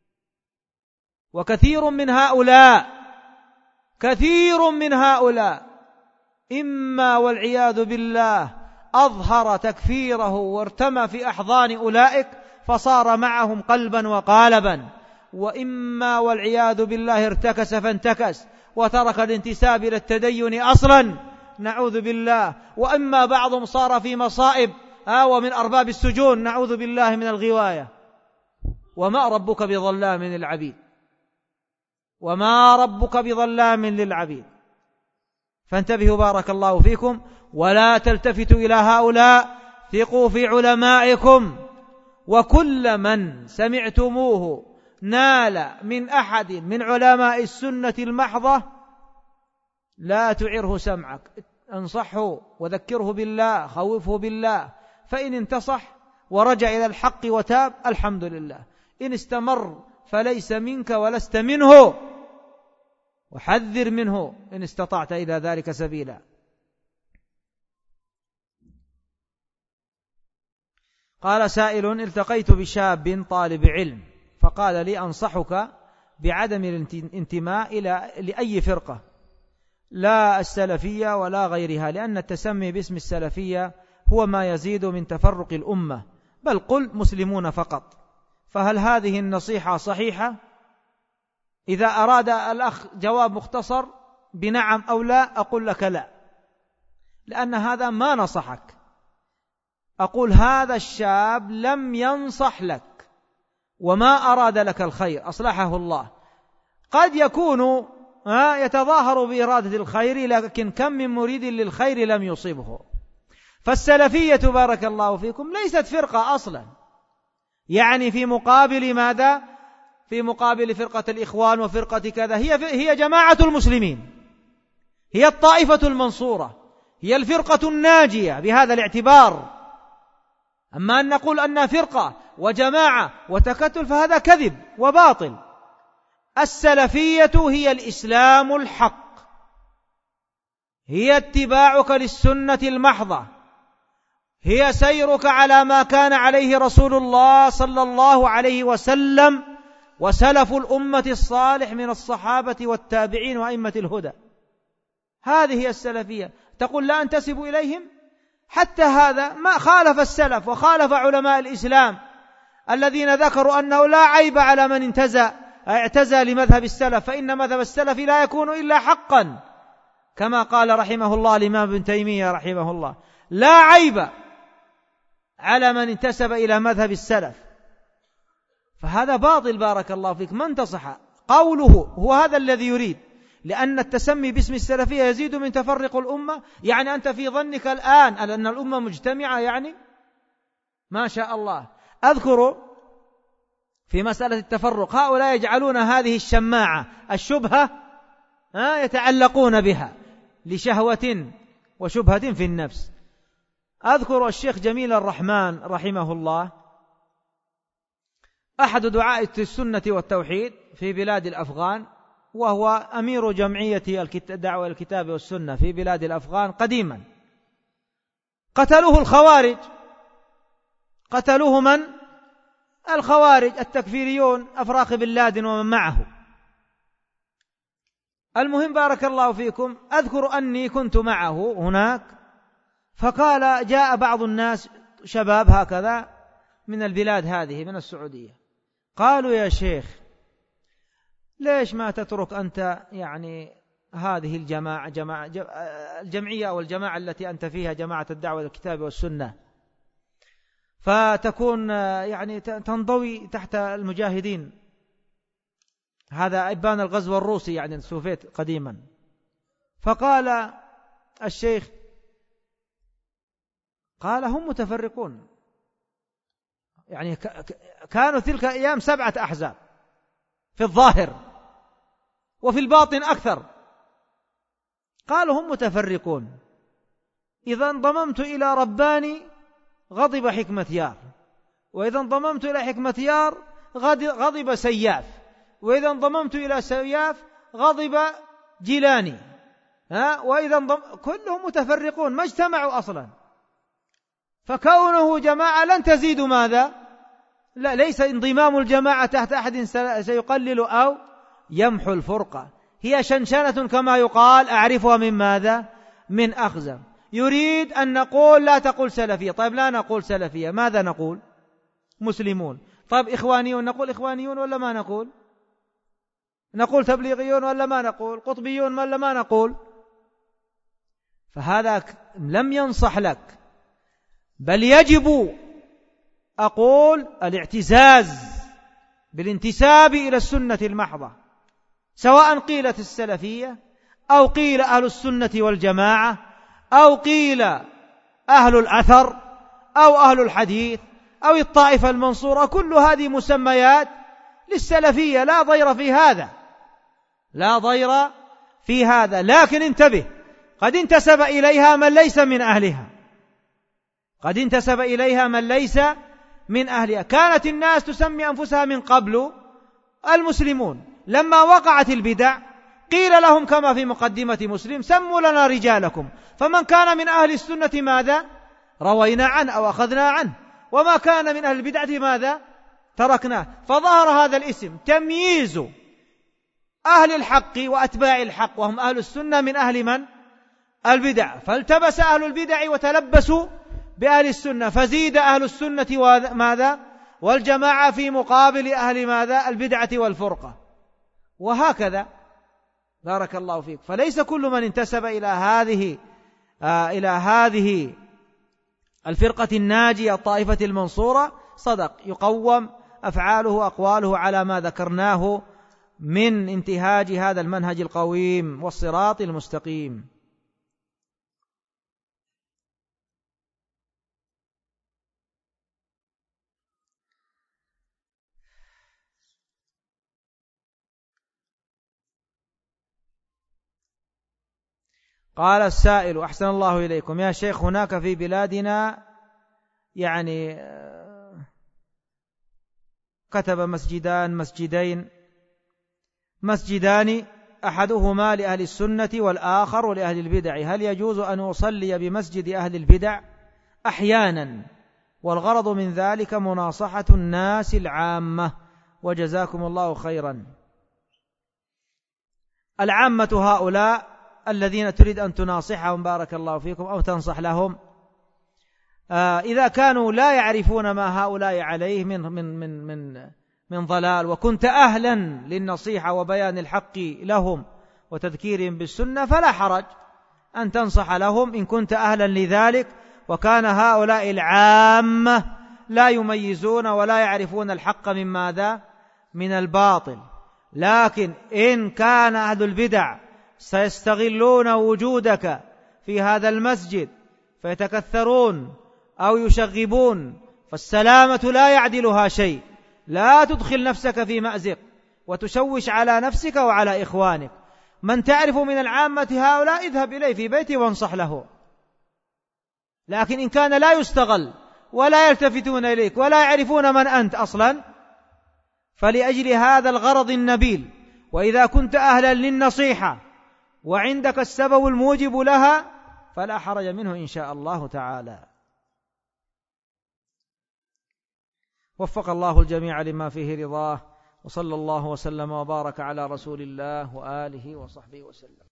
وكثير من هؤلاء كثير من هؤلاء إما والعياذ بالله أظهر تكفيره وارتمى في أحضان أولئك فصار معهم قلبا وقالبا، وإما والعياذ بالله ارتكس فانتكس وترك الانتساب إلى التدين أصلا، نعوذ بالله. وإما بعضهم صار في مصائب آه ومن أرباب السجون، نعوذ بالله من الغواية. وما ربك بظلام للعبيد، وما ربك بظلام للعبيد. فانتبهوا بارك الله فيكم، ولا تلتفتوا إلى هؤلاء، ثقوا في علمائكم، وكل من سمعتموه نال من أحد من علماء السنة المحضة لا تعره سمعك، انصحه وذكره بالله، خوفه بالله، فإن انتصح ورجع إلى الحق وتاب الحمد لله، إن استمر فليس منك ولست منه، وحذر منه إن استطعت إلى ذلك سبيلا. قال سائل: التقيت بشاب طالب علم فقال لي: أنصحك بعدم الانتماء إلى لأي فرقة، لا السلفية ولا غيرها، لأن التسمي باسم السلفية هو ما يزيد من تفرق الأمة، بل قل مسلمون فقط. فهل هذه النصيحة صحيحة؟ إذا أراد الأخ جواب مختصر بنعم أو لا أقول لك لا، لأن هذا ما نصحك. أقول هذا الشاب لم ينصح لك وما أراد لك الخير، أصلحه الله. قد يكون يتظاهر بإرادة الخير، لكن كم من مريد للخير لم يصيبه. فالسلفية بارك الله فيكم ليست فرقة أصلا، يعني في مقابل ماذا؟ في مقابل فرقة الإخوان وفرقة كذا، هي هي جماعة المسلمين، هي الطائفة المنصورة، هي الفرقة الناجية بهذا الاعتبار. أما أن نقول أنها فرقة وجماعة وتكتل فهذا كذب وباطل. السلفية هي الإسلام الحق، هي اتباعك للسنة المحضة، هي سيرك على ما كان عليه رسول الله صلى الله عليه وسلم وسلف الأمة الصالح من الصحابة والتابعين وأئمة الهدى. هذه هي السلفية. تقول لا أنتسب إليهم، حتى هذا ما خالف السلف وخالف علماء الإسلام الذين ذكروا أنه لا عيب على من انتزى اعتزى لمذهب السلف، فإن مذهب السلف لا يكون إلا حقا، كما قال رحمه الله الإمام ابن تيمية رحمه الله: لا عيب على من انتسب إلى مذهب السلف. فهذا باطل بارك الله فيك. من تصح قوله هو هذا الذي يريد، لأن التسمي باسم السلفية يزيد من تفرق الأمة. يعني أنت في ظنك الآن أن الأمة مجتمعة، يعني ما شاء الله. أذكر في مسألة التفرق هؤلاء يجعلون هذه الشماعة الشبهة يتعلقون بها لشهوة وشبهة في النفس. أذكر الشيخ جميل الرحمن رحمه الله، أحد دعاة السنة والتوحيد في بلاد الأفغان، وهو أمير جمعية الدعوة الكتاب والسنة في بلاد الأفغان قديما. قتلوه الخوارج، قتلوه من؟ الخوارج التكفيريون أفراخ بن لادن ومن معه. المهم بارك الله فيكم، أذكر أني كنت معه هناك، فقال جاء بعض الناس شباب هكذا من البلاد هذه من السعودية، قالوا يا شيخ ليش ما تترك أنت يعني هذه الجماعة جماعة الجمعية أو الجماعة التي أنت فيها جماعة الدعوة الكتاب والسنة، فتكون يعني تنضوي تحت المجاهدين. هذا إبان الغزو الروسي يعني السوفيت قديما. فقال الشيخ قال هم متفرقون، يعني كانوا تلك الأيام سبعة أحزاب في الظاهر وفي الباطن أكثر. قالوا هم متفرقون، إذا انضممت إلى رباني غضب حكمة يار، وإذا انضممت إلى حكمة يار غضب سياف، وإذا انضممت إلى سياف غضب جيلاني، ها وإذا انضم... كلهم متفرقون ما اجتمعوا أصلا. فكونه جماعة لن تزيد ماذا؟ لا، ليس انضمام الجماعة تحت أحد سيقلل أو يمحو الفرقة، هي شنشنة كما يقال أعرفها من ماذا؟ من أخزم. يريد أن نقول لا تقول سلفية، طيب لا نقول سلفية، ماذا نقول؟ مسلمون. طيب إخوانيون، نقول إخوانيون ولا ما نقول؟ نقول تبليغيون ولا ما نقول؟ قطبيون ولا ما نقول؟ فهذا لم ينصح لك، بل يجب أقول الاعتزاز بالانتساب إلى السنة المحضة، سواء قيلت السلفية أو قيل أهل السنة والجماعة أو قيل أهل الأثر أو أهل الحديث أو الطائفة المنصورة، كل هذه مسميات للسلفية، لا ضير في هذا، لا ضير في هذا. لكن انتبه، قد انتسب إليها من ليس من أهلها، قد انتسب إليها من ليس من أهلها. كانت الناس تسمي أنفسها من قبل المسلمون، لما وقعت البدع قيل لهم كما في مقدمة مسلم سموا لنا رجالكم، فمن كان من أهل السنة ماذا؟ روينا عنه أو أخذنا عنه، وما كان من أهل البدعة ماذا؟ تركناه. فظهر هذا الاسم تمييز أهل الحق وأتباع الحق وهم أهل السنة من أهل من؟ البدع. فالتبس أهل البدع وتلبسوا بأهل السنة، فزيد أهل السنة وماذا؟ والجماعة في مقابل أهل ماذا؟ البدعة والفرقة، وهكذا بارك الله فيك. فليس كل من انتسب إلى هذه آه إلى هذه الفرقة الناجية الطائفة المنصورة صدق، يقوم أفعاله أقواله على ما ذكرناه من انتهاج هذا المنهج القويم والصراط المستقيم. قال السائل أحسن الله إليكم يا شيخ، هناك في بلادنا يعني كتب مسجدان مسجدين مسجدان أحدهما لأهل السنة والآخر لأهل البدع، هل يجوز أن أصلي بمسجد أهل البدع؟ أحيانا، والغرض من ذلك مناصحة الناس العامة، وجزاكم الله خيرا. العامة هؤلاء الذين تريد أن تناصحهم بارك الله فيكم أو تنصح لهم، آه إذا كانوا لا يعرفون ما هؤلاء عليه من من من من من ضلال، وكنت أهلا للنصيحة وبيان الحق لهم وتذكيرهم بالسنة، فلا حرج أن تنصح لهم إن كنت أهلا لذلك، وكان هؤلاء العامة لا يميزون ولا يعرفون الحق من ماذا؟ من الباطل. لكن إن كان أهل البدع سيستغلون وجودك في هذا المسجد فيتكثرون أو يشغبون، فالسلامة لا يعدلها شيء، لا تدخل نفسك في مأزق وتشوش على نفسك وعلى إخوانك. من تعرف من العامة هؤلاء اذهب إليه في بيته وانصح له. لكن إن كان لا يستغل ولا يلتفتون إليك ولا يعرفون من أنت أصلا، فلأجل هذا الغرض النبيل، وإذا كنت أهلا للنصيحة وعندك السبب الموجب لها فلا حرج منه إن شاء الله تعالى. وفق الله الجميع لما فيه رضاه، وصلى الله وسلم وبارك على رسول الله وآله وصحبه وسلم.